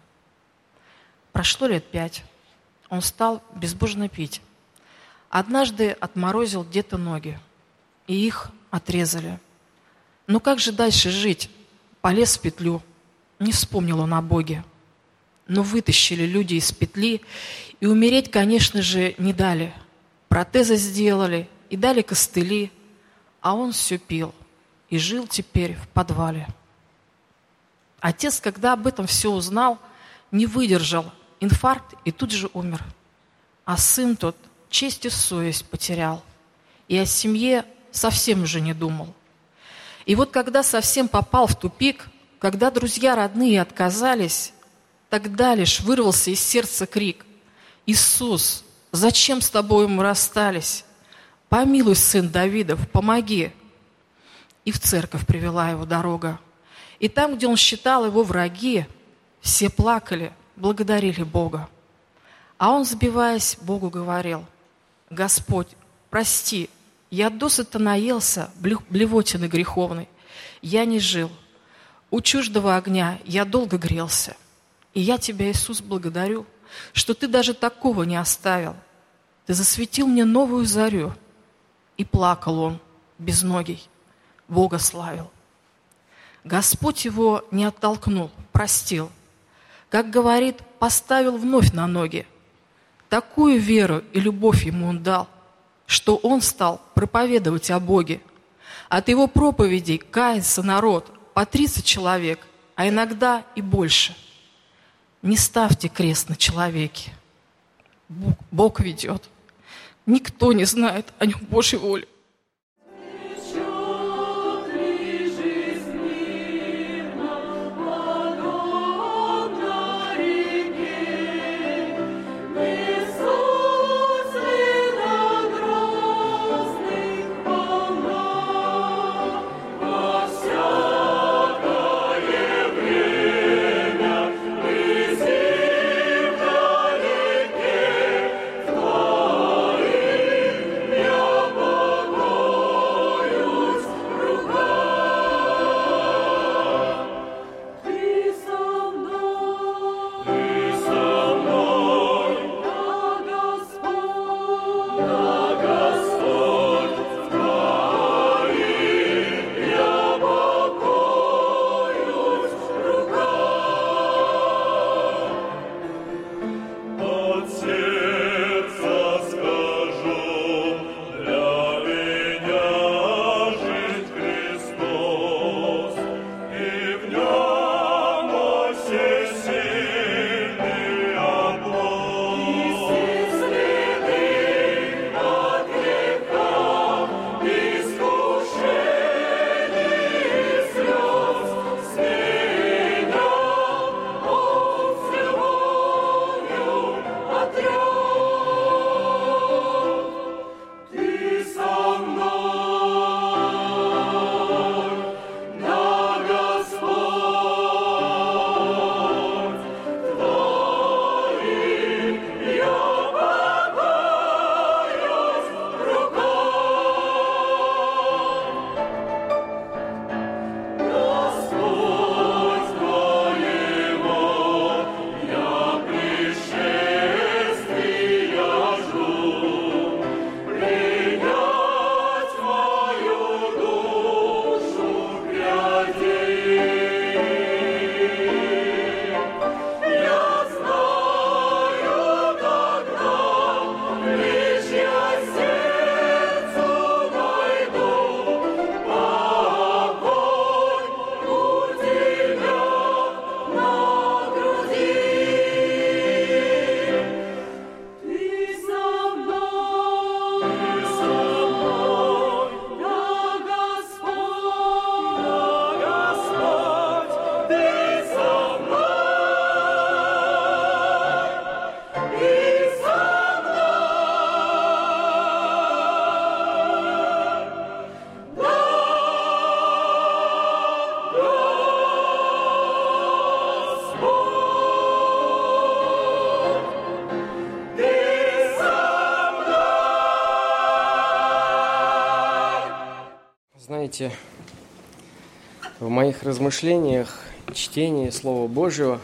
Прошло лет 5. Он стал безбожно пить. Однажды отморозил где-то ноги, и их отрезали. Но как же дальше жить? Полез в петлю. Не вспомнил он о Боге. Но вытащили люди из петли, и умереть, конечно же, не дали. Протезы сделали и дали костыли, а он все пил и жил теперь в подвале. Отец, когда об этом все узнал, не выдержал, инфаркт и тут же умер. А сын тот честь и совесть потерял, и о семье совсем уже не думал. И вот когда совсем попал в тупик, когда друзья родные отказались, тогда лишь вырвался из сердца крик: «Иисус, зачем с тобой мы расстались? Помилуй, сын Давидов, помоги!» И в церковь привела его дорога. И там, где он считал его враги, все плакали, благодарили Бога. А он, сбиваясь, Богу говорил: «Господь, прости, я досыта наелся блевотины греховной, я не жил. У чуждого огня я долго грелся. И я тебя, Иисус, благодарю, что ты даже такого не оставил. Ты засветил мне новую зарю». И плакал он, безногий, Бога славил. Господь его не оттолкнул, простил. Как говорит, поставил вновь на ноги. Такую веру и любовь ему он дал, что он стал проповедовать о Боге. От его проповедей кается народ, по 30 человек, а иногда и больше. Не ставьте крест на человеке. Бог ведет. Никто не знает о нем Божьей воли. Твоим я знаете, в моих размышлениях, чтении Слова Божьего,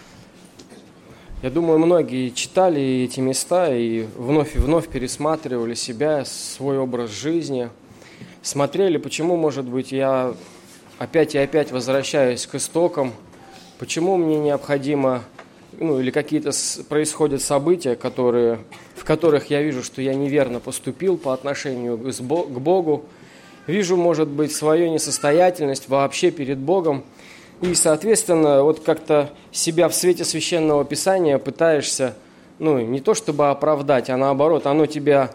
я думаю, многие читали эти места и вновь пересматривали себя, свой образ жизни, смотрели, почему, может быть, я опять и опять возвращаюсь к истокам, почему мне необходимо, или какие-то происходят события, в которых я вижу, что я неверно поступил по отношению к Богу, вижу, может быть, свою несостоятельность вообще перед Богом, и, соответственно, вот как-то себя в свете Священного Писания пытаешься, не то чтобы оправдать, а наоборот, оно тебя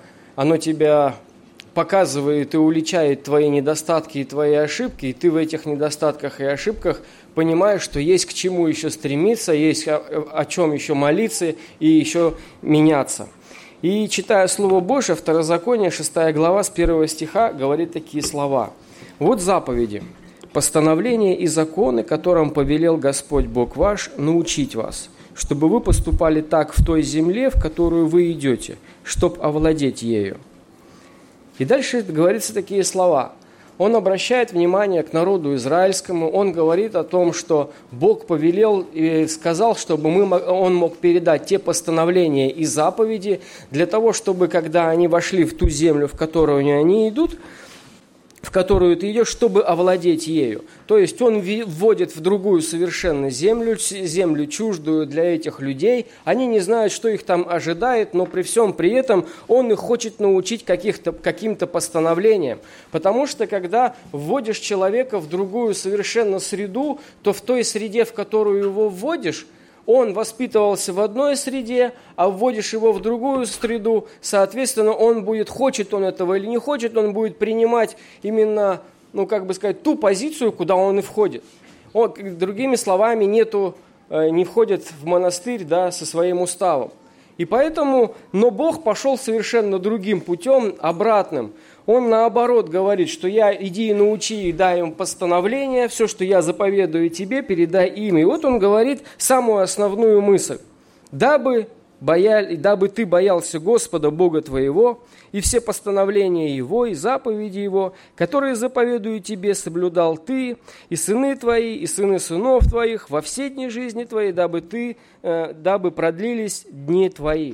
показывает и уличает твои недостатки и твои ошибки, и ты в этих недостатках и ошибках понимаешь, что есть к чему еще стремиться, есть о чем еще молиться и еще меняться. И читая Слово Божие, Второзаконие, 6 глава, с 1 стиха, говорит такие слова. «Вот заповеди, постановления и законы, которым повелел Господь Бог ваш, научить вас, чтобы вы поступали так в той земле, в которую вы идете, чтоб овладеть ею». И дальше говорится такие слова. Он обращает внимание к народу израильскому, он говорит о том, что Бог повелел и сказал, чтобы он мог передать те постановления и заповеди для того, чтобы, когда они вошли в ту землю, в которую они идут, в которую ты идешь, чтобы овладеть ею. То есть он вводит в другую совершенно землю чуждую для этих людей. Они не знают, что их там ожидает, но при всем при этом он их хочет научить каким-то постановлениям. Потому что когда вводишь человека в другую совершенно среду, то в той среде, в которую его вводишь, он воспитывался в одной среде, а вводишь его в другую среду, соответственно, хочет он этого или не хочет, он будет принимать именно, ту позицию, куда он и входит. Он, другими словами, не входит в монастырь, со своим уставом. И поэтому, но Бог пошел совершенно другим путем, обратным. Он наоборот говорит, что иди и научи, и дай им постановление, все, что я заповедую тебе, передай им. И вот он говорит самую основную мысль. Дабы ты боялся Господа Бога твоего, и все постановления Его, и заповеди Его, которые заповедую тебе, соблюдал ты, и сыны твои, и сыны сынов твоих, во все дни жизни твоей, дабы продлились дни твои.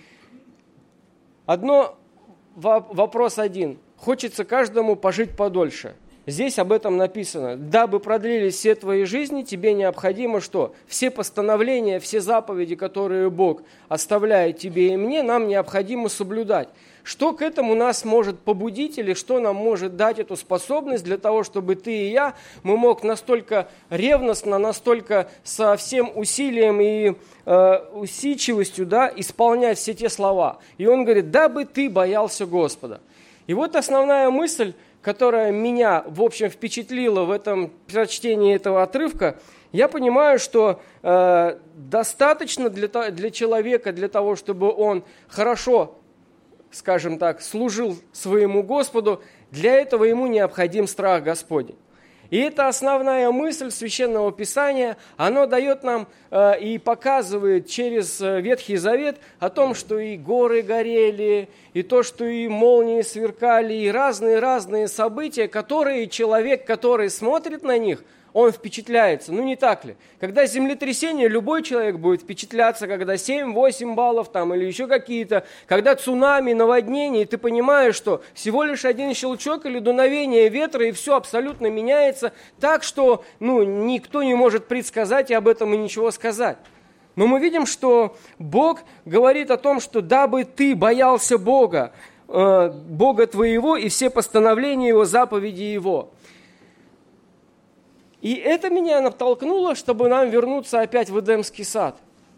Вопрос один. Хочется каждому пожить подольше. Здесь об этом написано. Дабы продлились все твои жизни, тебе необходимо что? Все постановления, все заповеди, которые Бог оставляет тебе и мне, нам необходимо соблюдать. Что к этому нас может побудить или что нам может дать эту способность для того, чтобы ты и я, мы мог настолько ревностно, настолько со всем усилием и усидчивостью исполнять все те слова. И он говорит, дабы ты боялся Господа. И вот основная мысль, которая меня, в общем, впечатлила в этом прочтении этого отрывка, я понимаю, что достаточно для человека, для того, чтобы он хорошо, скажем так, служил своему Господу, для этого ему необходим страх Господень. И это основная мысль Священного Писания, оно дает нам и показывает через Ветхий Завет о том, что и горы горели, и то, что и молнии сверкали, и разные события, которые человек, который смотрит на них, он впечатляется. Не так ли? Когда землетрясение, любой человек будет впечатляться, когда 7-8 баллов или еще какие-то, когда цунами, наводнение, и ты понимаешь, что всего лишь один щелчок или дуновение ветра, и все абсолютно меняется так, что никто не может предсказать и об этом и ничего сказать. Но мы видим, что Бог говорит о том, что дабы ты боялся Бога, Бога твоего и все постановления Его, заповеди Его. И это меня натолкнуло, чтобы нам вернуться опять в Эдемский сад.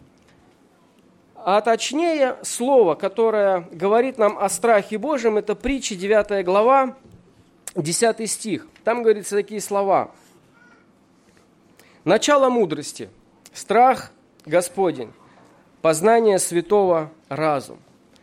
А точнее, слово, которое говорит нам о страхе Божьем, это Притчи, 9 глава, 10 стих. Там говорится такие слова. «Начало мудрости, страх Господень, познание святого разум».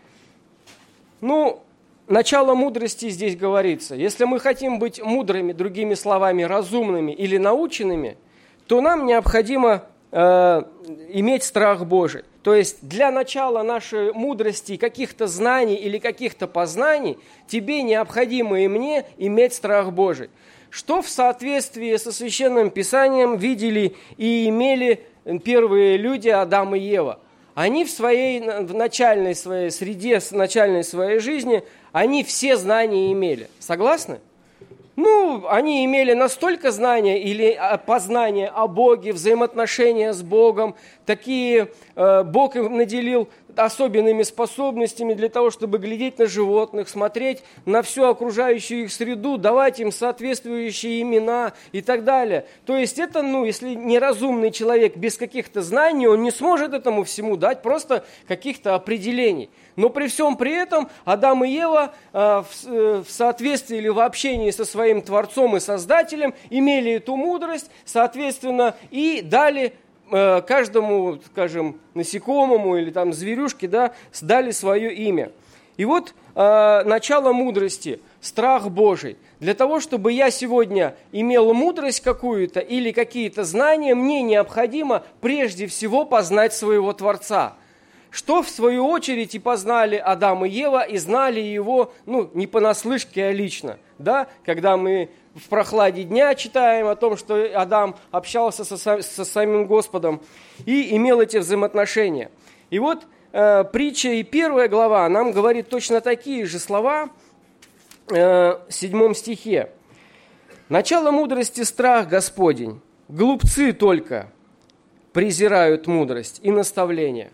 Начало мудрости здесь говорится. Если мы хотим быть мудрыми, другими словами, разумными или наученными, то нам необходимо иметь страх Божий. То есть для начала нашей мудрости, каких-то знаний или каких-то познаний тебе необходимо и мне иметь страх Божий. Что в соответствии со Священным Писанием видели и имели первые люди Адам и Ева? Они в начальной своей среде, в начальной своей жизни, они все знания имели. Согласны? Они имели настолько знания или познания о Боге, взаимоотношения с Богом, Бог им наделил особенными способностями для того, чтобы глядеть на животных, смотреть на всю окружающую их среду, давать им соответствующие имена и так далее. То есть это, если неразумный человек без каких-то знаний, он не сможет этому всему дать просто каких-то определений. Но при всем при этом Адам и Ева в соответствии или в общении со своим Творцом и Создателем имели эту мудрость, соответственно, и дали каждому, скажем, насекомому или зверюшке, дали свое имя. И вот начало мудрости, страх Божий. Для того, чтобы я сегодня имел мудрость какую-то или какие-то знания, мне необходимо прежде всего познать своего Творца. Что, в свою очередь, и познали Адам и Ева, и знали его, не понаслышке, а лично. Когда мы в прохладе дня читаем о том, что Адам общался со самим Господом и имел эти взаимоотношения. И вот притча и 1 глава нам говорит точно такие же слова в 7 стихе. «Начало мудрости – страх Господень, глупцы только презирают мудрость и наставление».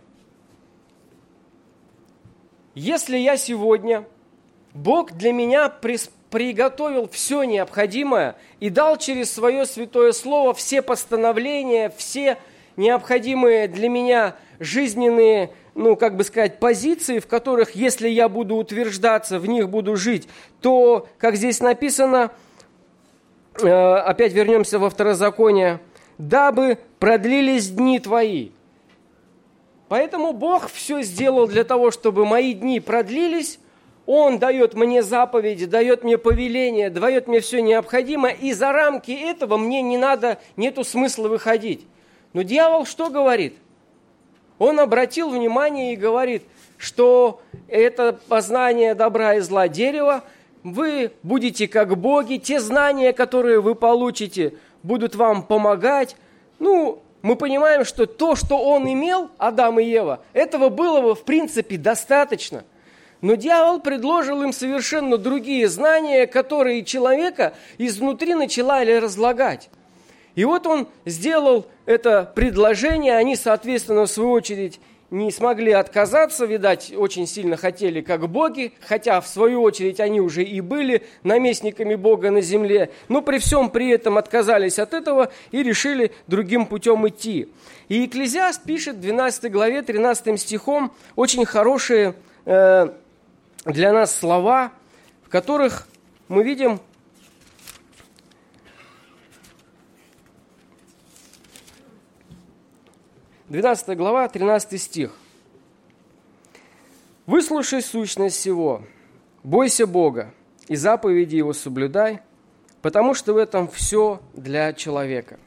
Если я сегодня, Бог для меня приготовил все необходимое и дал через свое святое слово все постановления, все необходимые для меня жизненные, позиции, в которых, если я буду утверждаться, в них буду жить, то, как здесь написано, опять вернемся во Второзаконие, «дабы продлились дни твои». Поэтому Бог все сделал для того, чтобы мои дни продлились. Он дает мне заповеди, дает мне повеление, дает мне все необходимое. И за рамки этого мне нету смысла выходить. Но дьявол что говорит? Он обратил внимание и говорит, что это познание добра и зла дерева, вы будете как боги, те знания, которые вы получите, будут вам помогать. Мы понимаем, что то, что он имел, Адам и Ева, этого было бы, в принципе, достаточно. Но дьявол предложил им совершенно другие знания, которые человека изнутри начали разлагать. И вот он сделал это предложение, они, соответственно, в свою очередь, не смогли отказаться, видать, очень сильно хотели как боги, хотя в свою очередь они уже и были наместниками Бога на земле, но при всем при этом отказались от этого и решили другим путем идти. И Екклезиаст пишет в 12 главе 13 стихом очень хорошие для нас слова, в которых мы видим 12 глава, 13 стих. «Выслушай сущность всего, бойся Бога, и заповеди Его соблюдай, потому что в этом все для человека».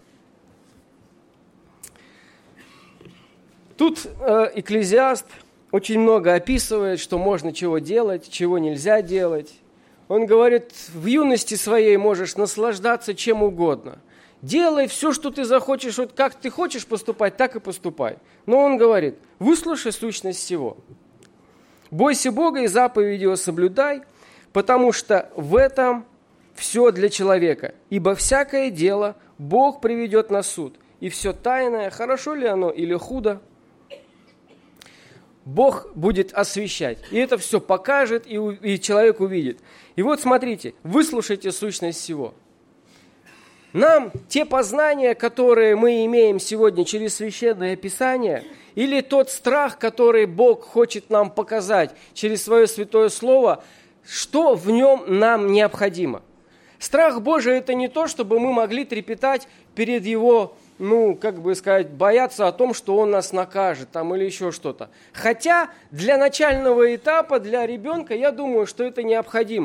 Тут Екклезиаст очень много описывает, что можно чего делать, чего нельзя делать. Он говорит, в юности своей можешь наслаждаться чем угодно. Делай все, что ты захочешь, вот как ты хочешь поступать, так и поступай. Но он говорит, выслушай сущность всего. Бойся Бога и заповеди Его соблюдай, потому что в этом все для человека. Ибо всякое дело Бог приведет на суд. И все тайное, хорошо ли оно или худо, Бог будет освещать. И это все покажет, и человек увидит. И вот смотрите, выслушайте сущность всего. Нам те познания, которые мы имеем сегодня через Священное Писание, или тот страх, который Бог хочет нам показать через свое Святое Слово, что в нем нам необходимо. Страх Божий – это не то, чтобы мы могли трепетать перед Его, бояться о том, что Он нас накажет или еще что-то. Хотя для начального этапа, для ребенка, я думаю, что это необходимо.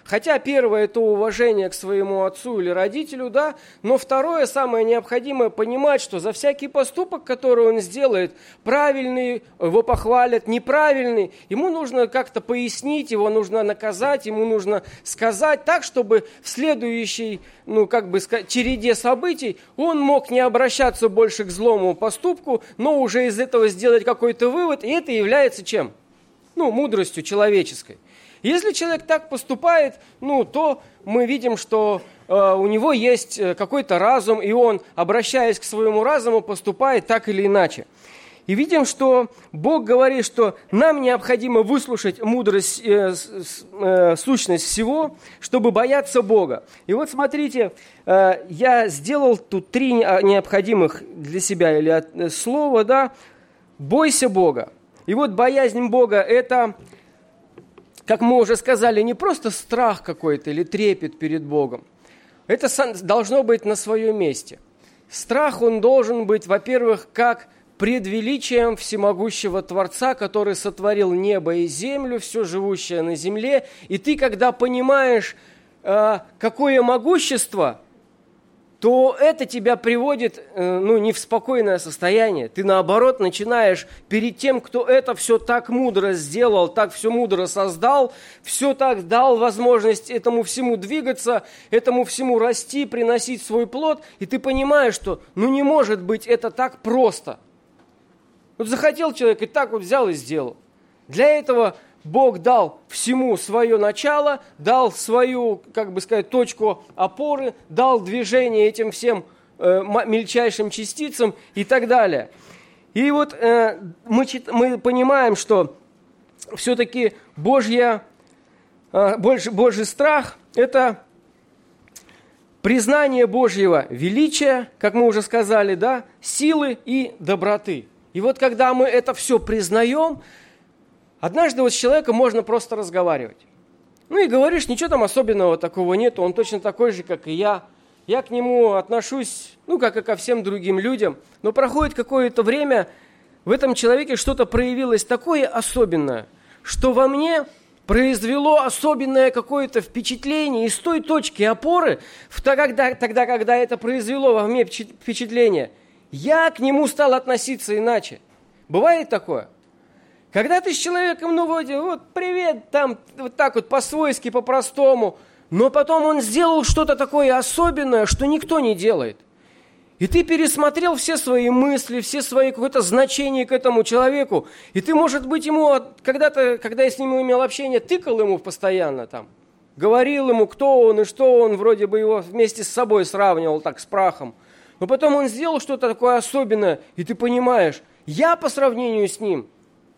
Хотя первое – это уважение к своему отцу или родителю, да, но второе, самое необходимое, понимать, что за всякий поступок, который он сделает, правильный, его похвалят, неправильный, ему нужно как-то пояснить, его нужно наказать, ему нужно сказать так, чтобы в следующей, череде событий он мог не обращаться больше к злому поступку, но уже из этого сделать какой-то вывод, и это является чем? Мудростью человеческой. Если человек так поступает, то мы видим, что у него есть какой-то разум, и он, обращаясь к своему разуму, поступает так или иначе. И видим, что Бог говорит, что нам необходимо выслушать мудрость, сущность всего, чтобы бояться Бога. И вот смотрите, я сделал тут 3 необходимых для себя слова, да, бойся Бога. И вот боязнь Бога – это, как мы уже сказали, не просто страх какой-то или трепет перед Богом. Это должно быть на своем месте. Страх, он должен быть, во-первых, как пред величием всемогущего Творца, который сотворил небо и землю, все живущее на земле. И ты, когда понимаешь, какое могущество, то это тебя приводит не в спокойное состояние. Ты, наоборот, начинаешь перед тем, кто это все так мудро сделал, так все мудро создал, все так дал возможность этому всему двигаться, этому всему расти, приносить свой плод, и ты понимаешь, что не может быть это так просто. Вот захотел человек и так вот взял и сделал. Для этого Бог дал всему свое начало, дал свою, точку опоры, дал движение этим всем мельчайшим частицам и так далее. И вот мы понимаем, что все-таки Божий страх – это признание Божьего величия, как мы уже сказали, да, силы и доброты. И вот когда мы это все признаем, однажды вот с человеком можно просто разговаривать. И говоришь, ничего там особенного такого нету, он точно такой же, как и я. Я к нему отношусь, как и ко всем другим людям. Но проходит какое-то время, в этом человеке что-то проявилось такое особенное, что во мне произвело особенное какое-то впечатление. И с той точки опоры, тогда, когда это произвело во мне впечатление, я к нему стал относиться иначе. Бывает такое? Когда ты с человеком, привет, там, вот так вот по-свойски, по-простому, но потом он сделал что-то такое особенное, что никто не делает. И ты пересмотрел все свои мысли, все свои какое-то значение к этому человеку, и ты, может быть, ему когда-то, когда я с ним имел общение, тыкал ему постоянно там, говорил ему, кто он и что он, вроде бы его вместе с собой сравнивал так с прахом. Но потом он сделал что-то такое особенное, и ты понимаешь, я по сравнению с ним,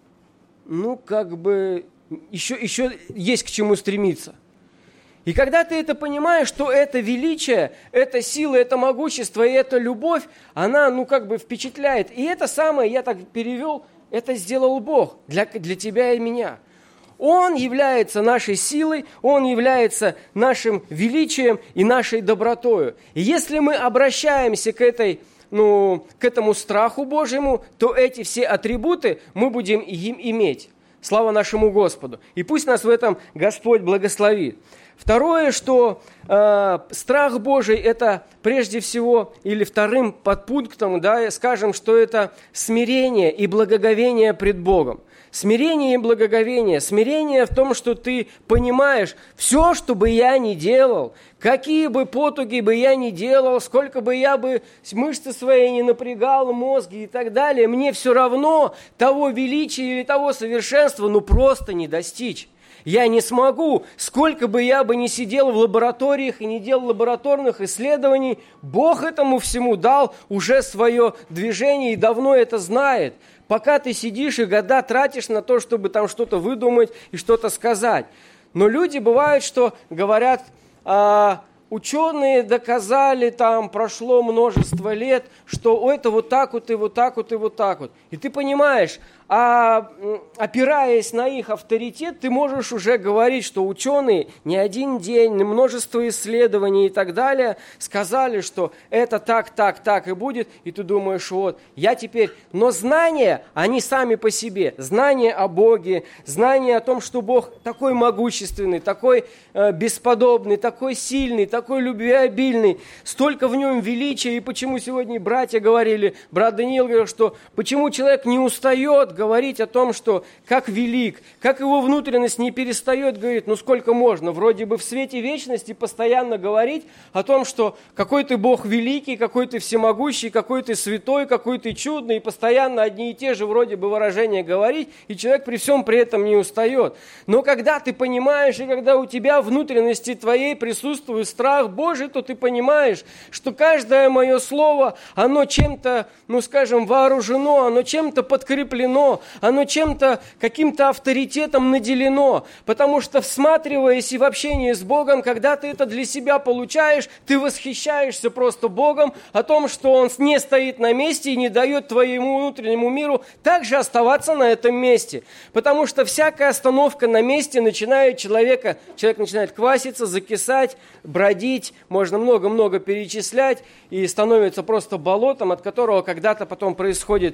еще есть к чему стремиться. И когда ты это понимаешь, что это величие, это сила, это могущество и это любовь, она, впечатляет. И это самое, я так перевел, это сделал Бог для тебя и меня. Он является нашей силой, Он является нашим величием и нашей добротою. И если мы обращаемся к этому страху Божьему, то эти все атрибуты мы будем им иметь. Слава нашему Господу. И пусть нас в этом Господь благословит. Второе, что страх Божий, это прежде всего, или вторым подпунктом, скажем, что это смирение и благоговение пред Богом. Смирение и благоговение. Смирение в том, что ты понимаешь, все, что бы я ни делал, какие бы потуги бы я ни делал, сколько бы я бы мышцы свои не напрягал, мозги и так далее, мне все равно того величия или того совершенства просто не достичь. Я не смогу, сколько бы я бы ни сидел в лабораториях и не делал лабораторных исследований, Бог этому всему дал уже свое движение и давно это знает. Пока ты сидишь и года тратишь на то, чтобы там что-то выдумать и что-то сказать. Но люди бывают, что говорят, ученые доказали, там прошло множество лет, что это вот так вот и вот так вот и вот так вот. И ты понимаешь, опираясь на их авторитет, ты можешь уже говорить, что ученые не один день, множество исследований и так далее сказали, что это так и будет, и ты думаешь, вот, я теперь... Но знания, они сами по себе, знания о Боге, знания о том, что Бог такой могущественный, такой бесподобный, такой сильный, такой любвеобильный, столько в нем величия, и почему сегодня братья говорили, брат Даниил говорил, что почему человек не устает говорить о том, что как велик, как его внутренность не перестает говорить, ну сколько можно, вроде бы в свете вечности постоянно говорить о том, что какой ты Бог великий, какой ты всемогущий, какой ты святой, какой ты чудный, и постоянно одни и те же вроде бы выражения говорить, и человек при всем при этом не устает. Но когда ты понимаешь, и когда у тебя в внутренности твоей присутствует страх Божий, то ты понимаешь, что каждое мое слово, оно чем-то, ну скажем, вооружено, оно чем-то подкреплено, оно чем-то, каким-то авторитетом наделено, потому что, всматриваясь и в общении с Богом, когда ты это для себя получаешь, ты восхищаешься просто Богом о том, что Он не стоит на месте и не дает твоему внутреннему миру также оставаться на этом месте, потому что всякая остановка на месте начинает человек начинает кваситься, закисать, бродить, можно много-много перечислять, и становится просто болотом, от которого когда-то потом происходит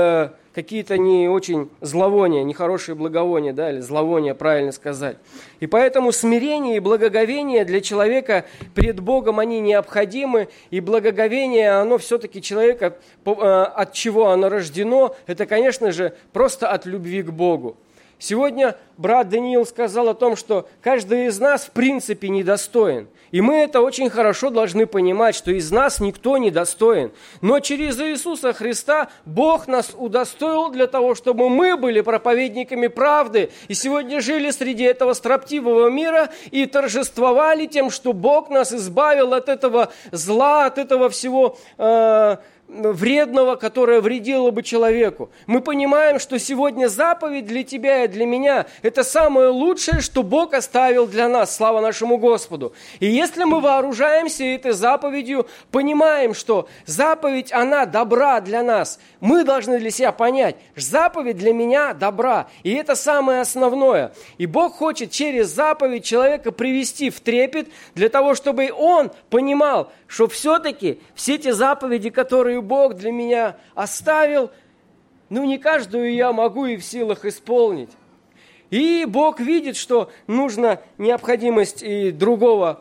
какие-то не очень зловония, нехорошие благовония, да, или зловония, правильно сказать. И поэтому смирение и благоговение для человека пред Богом, они необходимы, и благоговение, оно все-таки человека, от чего оно рождено, это, конечно же, просто от любви к Богу. Сегодня брат Даниил сказал о том, что каждый из нас в принципе недостоин. И мы это очень хорошо должны понимать, что из нас никто не достоин. Но через Иисуса Христа Бог нас удостоил для того, чтобы мы были проповедниками правды. И сегодня жили среди этого строптивого мира и торжествовали тем, что Бог нас избавил от этого зла, от этого всего вредного, которое вредило бы человеку. Мы понимаем, что сегодня заповедь для тебя и для меня – это самое лучшее, что Бог оставил для нас, слава нашему Господу. И если мы вооружаемся этой заповедью, понимаем, что заповедь, она добра для нас, мы должны для себя понять, заповедь для меня добра, и это самое основное. И Бог хочет через заповедь человека привести в трепет, для того, чтобы он понимал, что все-таки все эти заповеди, которые Бог для меня оставил, не каждую я могу и в силах исполнить. И Бог видит, что нужна необходимость и другого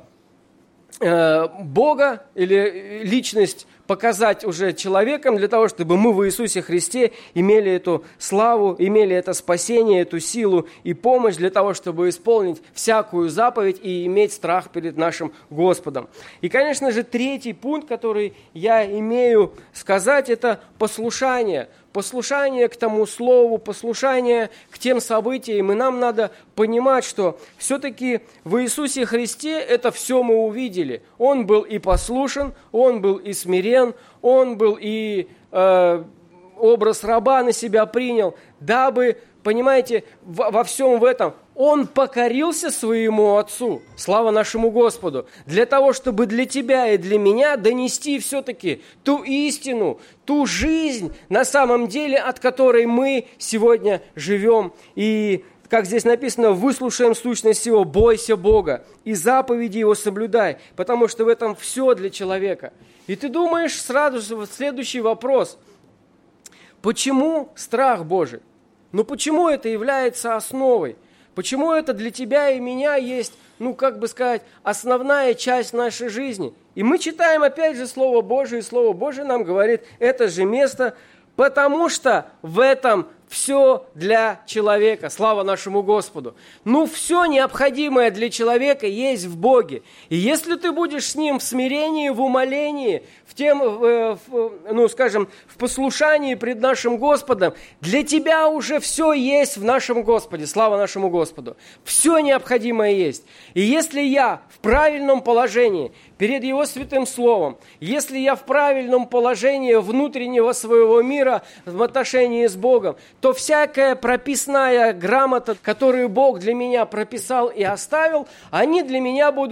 Бога или личность показать уже человеком для того, чтобы мы в Иисусе Христе имели эту славу, имели это спасение, эту силу и помощь для того, чтобы исполнить всякую заповедь и иметь страх перед нашим Господом. И, конечно же, третий пункт, который я имею сказать, это послушание. Послушание к тому слову, послушание к тем событиям. И нам надо понимать, что все-таки в Иисусе Христе это все мы увидели. Он был и послушен, Он был и смирен, Он был и образ раба на себя принял, дабы, понимаете, во всем в этом Он покорился своему Отцу, слава нашему Господу, для того, чтобы для тебя и для меня донести все-таки ту истину, ту жизнь, на самом деле, от которой мы сегодня живем. И, как здесь написано, выслушаем сущность Его, бойся Бога, и заповеди Его соблюдай, потому что в этом все для человека. И ты думаешь сразу же следующий вопрос. Почему страх Божий? Почему это является основой? Почему это для тебя и меня есть, основная часть нашей жизни? И мы читаем опять же Слово Божие, и Слово Божие нам говорит это же место, потому что в этом все для человека, слава нашему Господу. Все необходимое для человека есть в Боге. И если ты будешь с Ним в смирении, в умолении, в послушании пред нашим Господом, для тебя уже все есть в нашем Господе, слава нашему Господу. Все необходимое есть. И если я в правильном положении перед Его святым Словом, если я в правильном положении внутреннего своего мира в отношении с Богом, то всякая прописная грамота, которую Бог для меня прописал и оставил, они для меня будут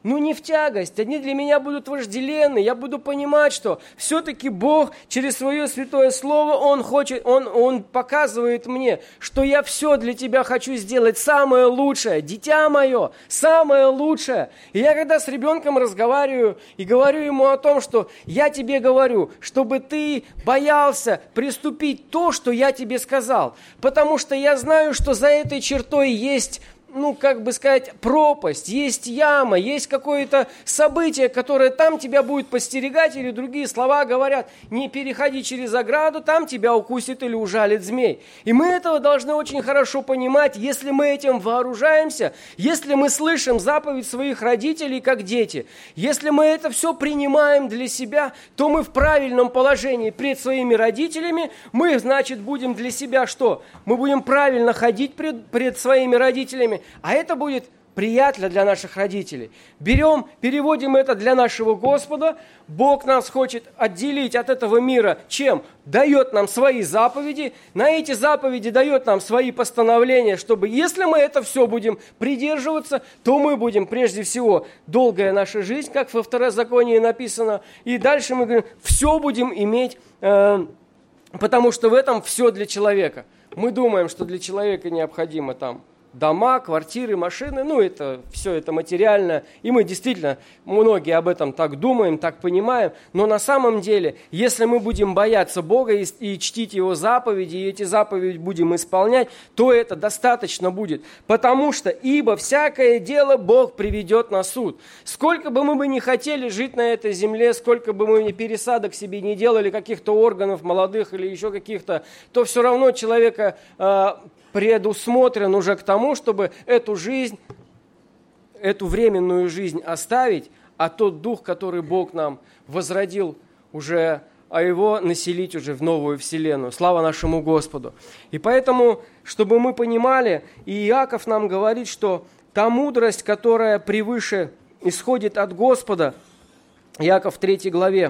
не в тягость, они для меня будут вожделенны. Я буду понимать, что все-таки Бог через свое святое слово, Он показывает мне, что я все для тебя хочу сделать, самое лучшее, дитя мое, самое лучшее. И я когда с ребенком разговариваю и говорю ему о том, что я тебе говорю, чтобы ты боялся приступить то, что я тебе сказал, потому что я знаю, что за этой чертой есть, пропасть, есть яма, есть какое-то событие, которое там тебя будет подстерегать, или другие слова говорят, не переходи через ограду, там тебя укусит или ужалит змей. И мы этого должны очень хорошо понимать, если мы этим вооружаемся, если мы слышим заповедь своих родителей как дети, если мы это все принимаем для себя, то мы в правильном положении пред своими родителями, мы, будем для себя что? Мы будем правильно ходить пред своими родителями, а это будет приятно для наших родителей. Переводим это для нашего Господа. Бог нас хочет отделить от этого мира. Чем? Дает нам свои заповеди. На эти заповеди дает нам свои постановления, чтобы, если мы это все будем придерживаться, то мы будем, прежде всего, долгая наша жизнь, как во Второзаконии написано. И дальше мы говорим, все будем иметь, потому что в этом все для человека. Мы думаем, что для человека необходимо там дома, квартиры, машины, это все это материально, и мы действительно, многие об этом так думаем, так понимаем, но на самом деле, если мы будем бояться Бога и чтить Его заповеди, и эти заповеди будем исполнять, то это достаточно будет, потому что, ибо всякое дело Бог приведет на суд. Сколько бы мы не хотели жить на этой земле, сколько бы мы ни пересадок себе не делали, каких-то органов молодых или еще каких-то, то все равно человека предусмотрен уже к тому, чтобы эту жизнь, эту временную жизнь оставить, а тот дух, который Бог нам возродил уже, а его населить уже в новую вселенную. Слава нашему Господу. И поэтому, чтобы мы понимали, и Иаков нам говорит, что та мудрость, которая превыше исходит от Господа, Иаков в 3 главе,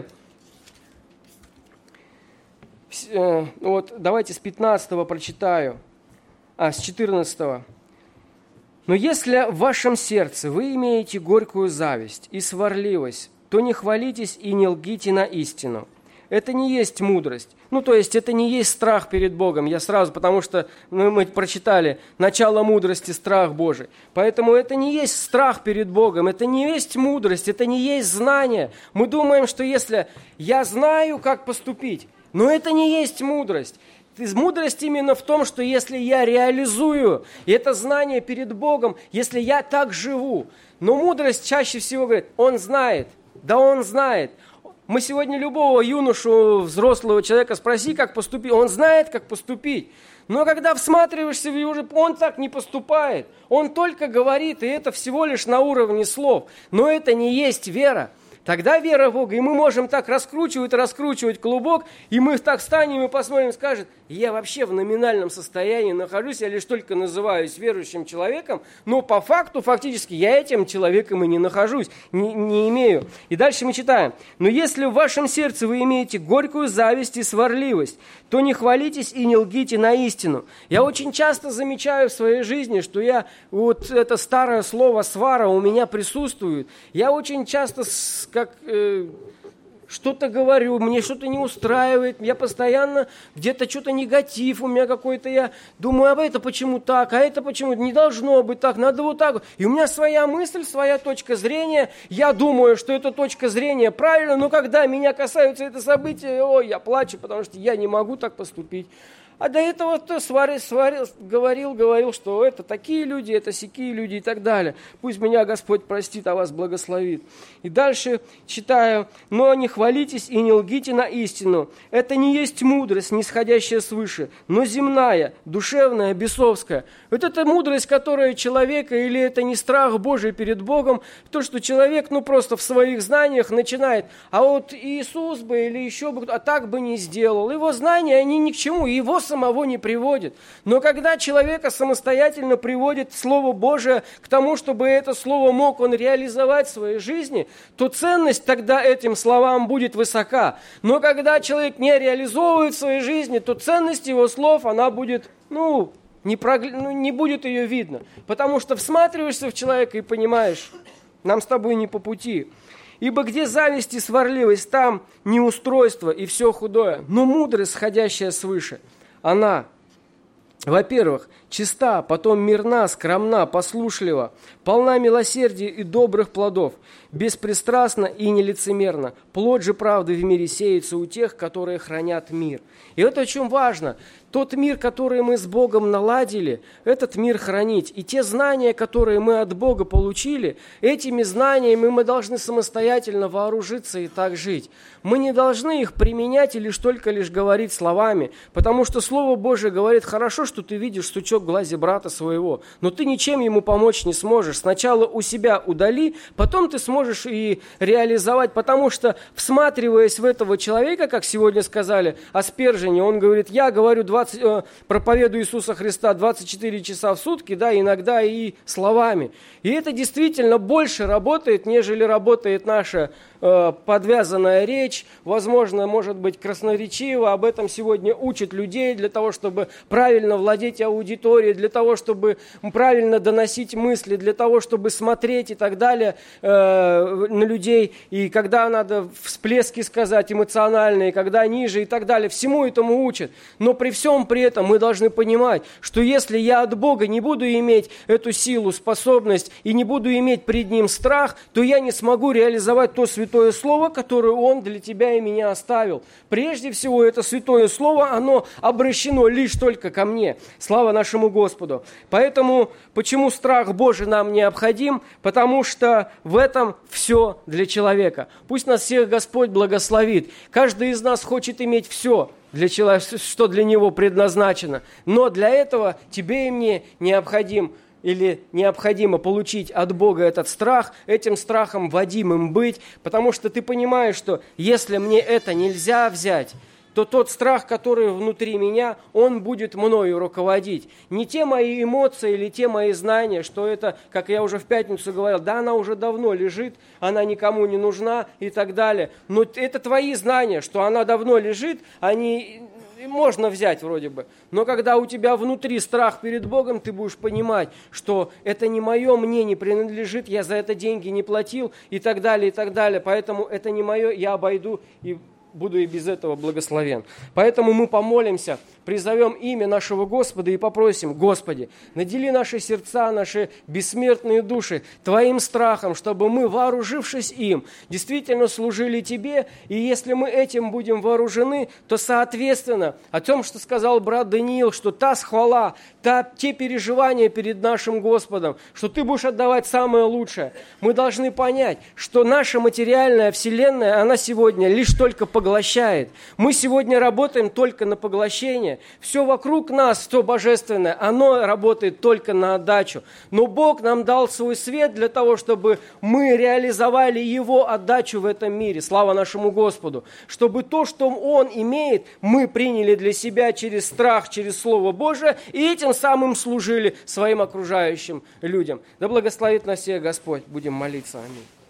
давайте с 15 прочитаю. С 14. «Но если в вашем сердце вы имеете горькую зависть и сварливость, то не хвалитесь и не лгите на истину. Это не есть мудрость». Это не есть страх перед Богом. Потому что мы прочитали начало мудрости, страх Божий. Поэтому это не есть страх перед Богом, это не есть мудрость, это не есть знание. Мы думаем, что если я знаю, как поступить, но это не есть мудрость. Мудрость именно в том, что если я реализую это знание перед Богом, если я так живу, но мудрость чаще всего говорит, он знает, да он знает. Мы сегодня любого юношу, взрослого человека спроси, как поступить, он знает, как поступить. Но когда всматриваешься в его, он так не поступает, он только говорит, и это всего лишь на уровне слов, но это не есть вера. Тогда вера в Бога, и мы можем так раскручивать клубок, и мы так встанем и посмотрим, скажет, я вообще в номинальном состоянии нахожусь, я лишь только называюсь верующим человеком, но по факту, фактически, я этим человеком и не нахожусь, не имею. И дальше мы читаем, но если в вашем сердце вы имеете горькую зависть и сварливость, то не хвалитесь и не лгите на истину. Я очень часто замечаю в своей жизни, что это старое слово свара у меня присутствует. Я очень часто что-то говорю, мне что-то не устраивает, я постоянно где-то что-то негатив у меня какой-то, я думаю, а это почему так, а это почему не должно быть так, надо вот так. И у меня своя мысль, своя точка зрения, я думаю, что эта точка зрения правильная, но когда меня касаются это события, я плачу, потому что я не могу так поступить. А до этого кто говорил, что это такие люди, это сякие люди и так далее. Пусть меня Господь простит, а вас благословит. И дальше читаю, но не хвалитесь и не лгите на истину. Это не есть мудрость, нисходящая свыше, но земная, душевная, бесовская. Вот это мудрость, которая человека, или это не страх Божий перед Богом, то, что человек, просто в своих знаниях начинает, а вот Иисус бы или еще бы, а так бы не сделал. Его знания, они ни к чему, его самого не приводит. Но когда человека самостоятельно приводит Слово Божие к тому, чтобы это Слово мог он реализовать в своей жизни, то ценность тогда этим словам будет высока. Но когда человек не реализовывает в своей жизни, то ценность его слов, она будет, не будет ее видно. Потому что всматриваешься в человека и понимаешь, нам с тобой не по пути. Ибо где зависть и сварливость, там неустройство и все худое. Но мудрость, сходящая свыше, она, во-первых, чиста, потом мирна, скромна, послушлива, полна милосердия и добрых плодов, беспристрастна и нелицемерна. Плод же правды в мире сеется у тех, которые хранят мир. И это очень важно. Тот мир, который мы с Богом наладили, этот мир хранить. И те знания, которые мы от Бога получили, этими знаниями мы должны самостоятельно вооружиться и так жить. Мы не должны их применять и только лишь говорить словами, потому что Слово Божие говорит: хорошо, что ты видишь сучок в глазе брата своего, но ты ничем ему помочь не сможешь. Сначала у себя удали, потом ты сможешь и реализовать, потому что, всматриваясь в этого человека, как сегодня сказали о Спержине, он говорит: я говорю проповедую Иисуса Христа 24 часа в сутки, да, иногда и словами. И это действительно больше работает, нежели работает наша подвязанная речь, возможно, может быть красноречиво. Об этом сегодня учат людей для того, чтобы правильно владеть аудиторией, для того, чтобы правильно доносить мысли, для того, чтобы смотреть и так далее на людей. И когда надо всплески сказать эмоциональные, когда ниже и так далее, всему этому учат. Но при всем при этом мы должны понимать, что если я от Бога не буду иметь эту силу, способность и не буду иметь пред Ним страх, то я не смогу реализовать то святое слово, которое Он для тебя и меня оставил. Прежде всего, это святое слово, оно обращено лишь только ко мне. Слава нашему Господу. Поэтому, почему страх Божий нам необходим? Потому что в этом все для человека. Пусть нас всех Господь благословит. Каждый из нас хочет иметь все, что для него предназначено. Но для этого тебе и мне необходимо получить от Бога этот страх, этим страхом водимым быть, потому что ты понимаешь, что если мне это нельзя взять, то тот страх, который внутри меня, он будет мною руководить. Не те мои эмоции или те мои знания, что это, как я уже в пятницу говорил, да, она уже давно лежит, она никому не нужна и так далее. Но это твои знания, что она давно лежит, они можно взять вроде бы. Но когда у тебя внутри страх перед Богом, ты будешь понимать, что это не мое, мне не принадлежит, я за это деньги не платил и так далее, и так далее. Поэтому это не мое, я обойду и буду и без этого благословен. Поэтому мы помолимся, призовем имя нашего Господа и попросим: Господи, надели наши сердца, наши бессмертные души Твоим страхом, чтобы мы, вооружившись им, действительно служили Тебе. И если мы этим будем вооружены, то, соответственно, о том, что сказал брат Даниил, что та хвала, те переживания перед нашим Господом, что Ты будешь отдавать самое лучшее, мы должны понять, что наша материальная вселенная, она сегодня лишь только поглощает. Мы сегодня работаем только на поглощение. Все вокруг нас, то божественное, оно работает только на отдачу. Но Бог нам дал свой свет для того, чтобы мы реализовали Его отдачу в этом мире. Слава нашему Господу. Чтобы то, что Он имеет, мы приняли для себя через страх, через Слово Божие, и этим самым служили своим окружающим людям. Да благословит нас всех Господь. Будем молиться. Аминь.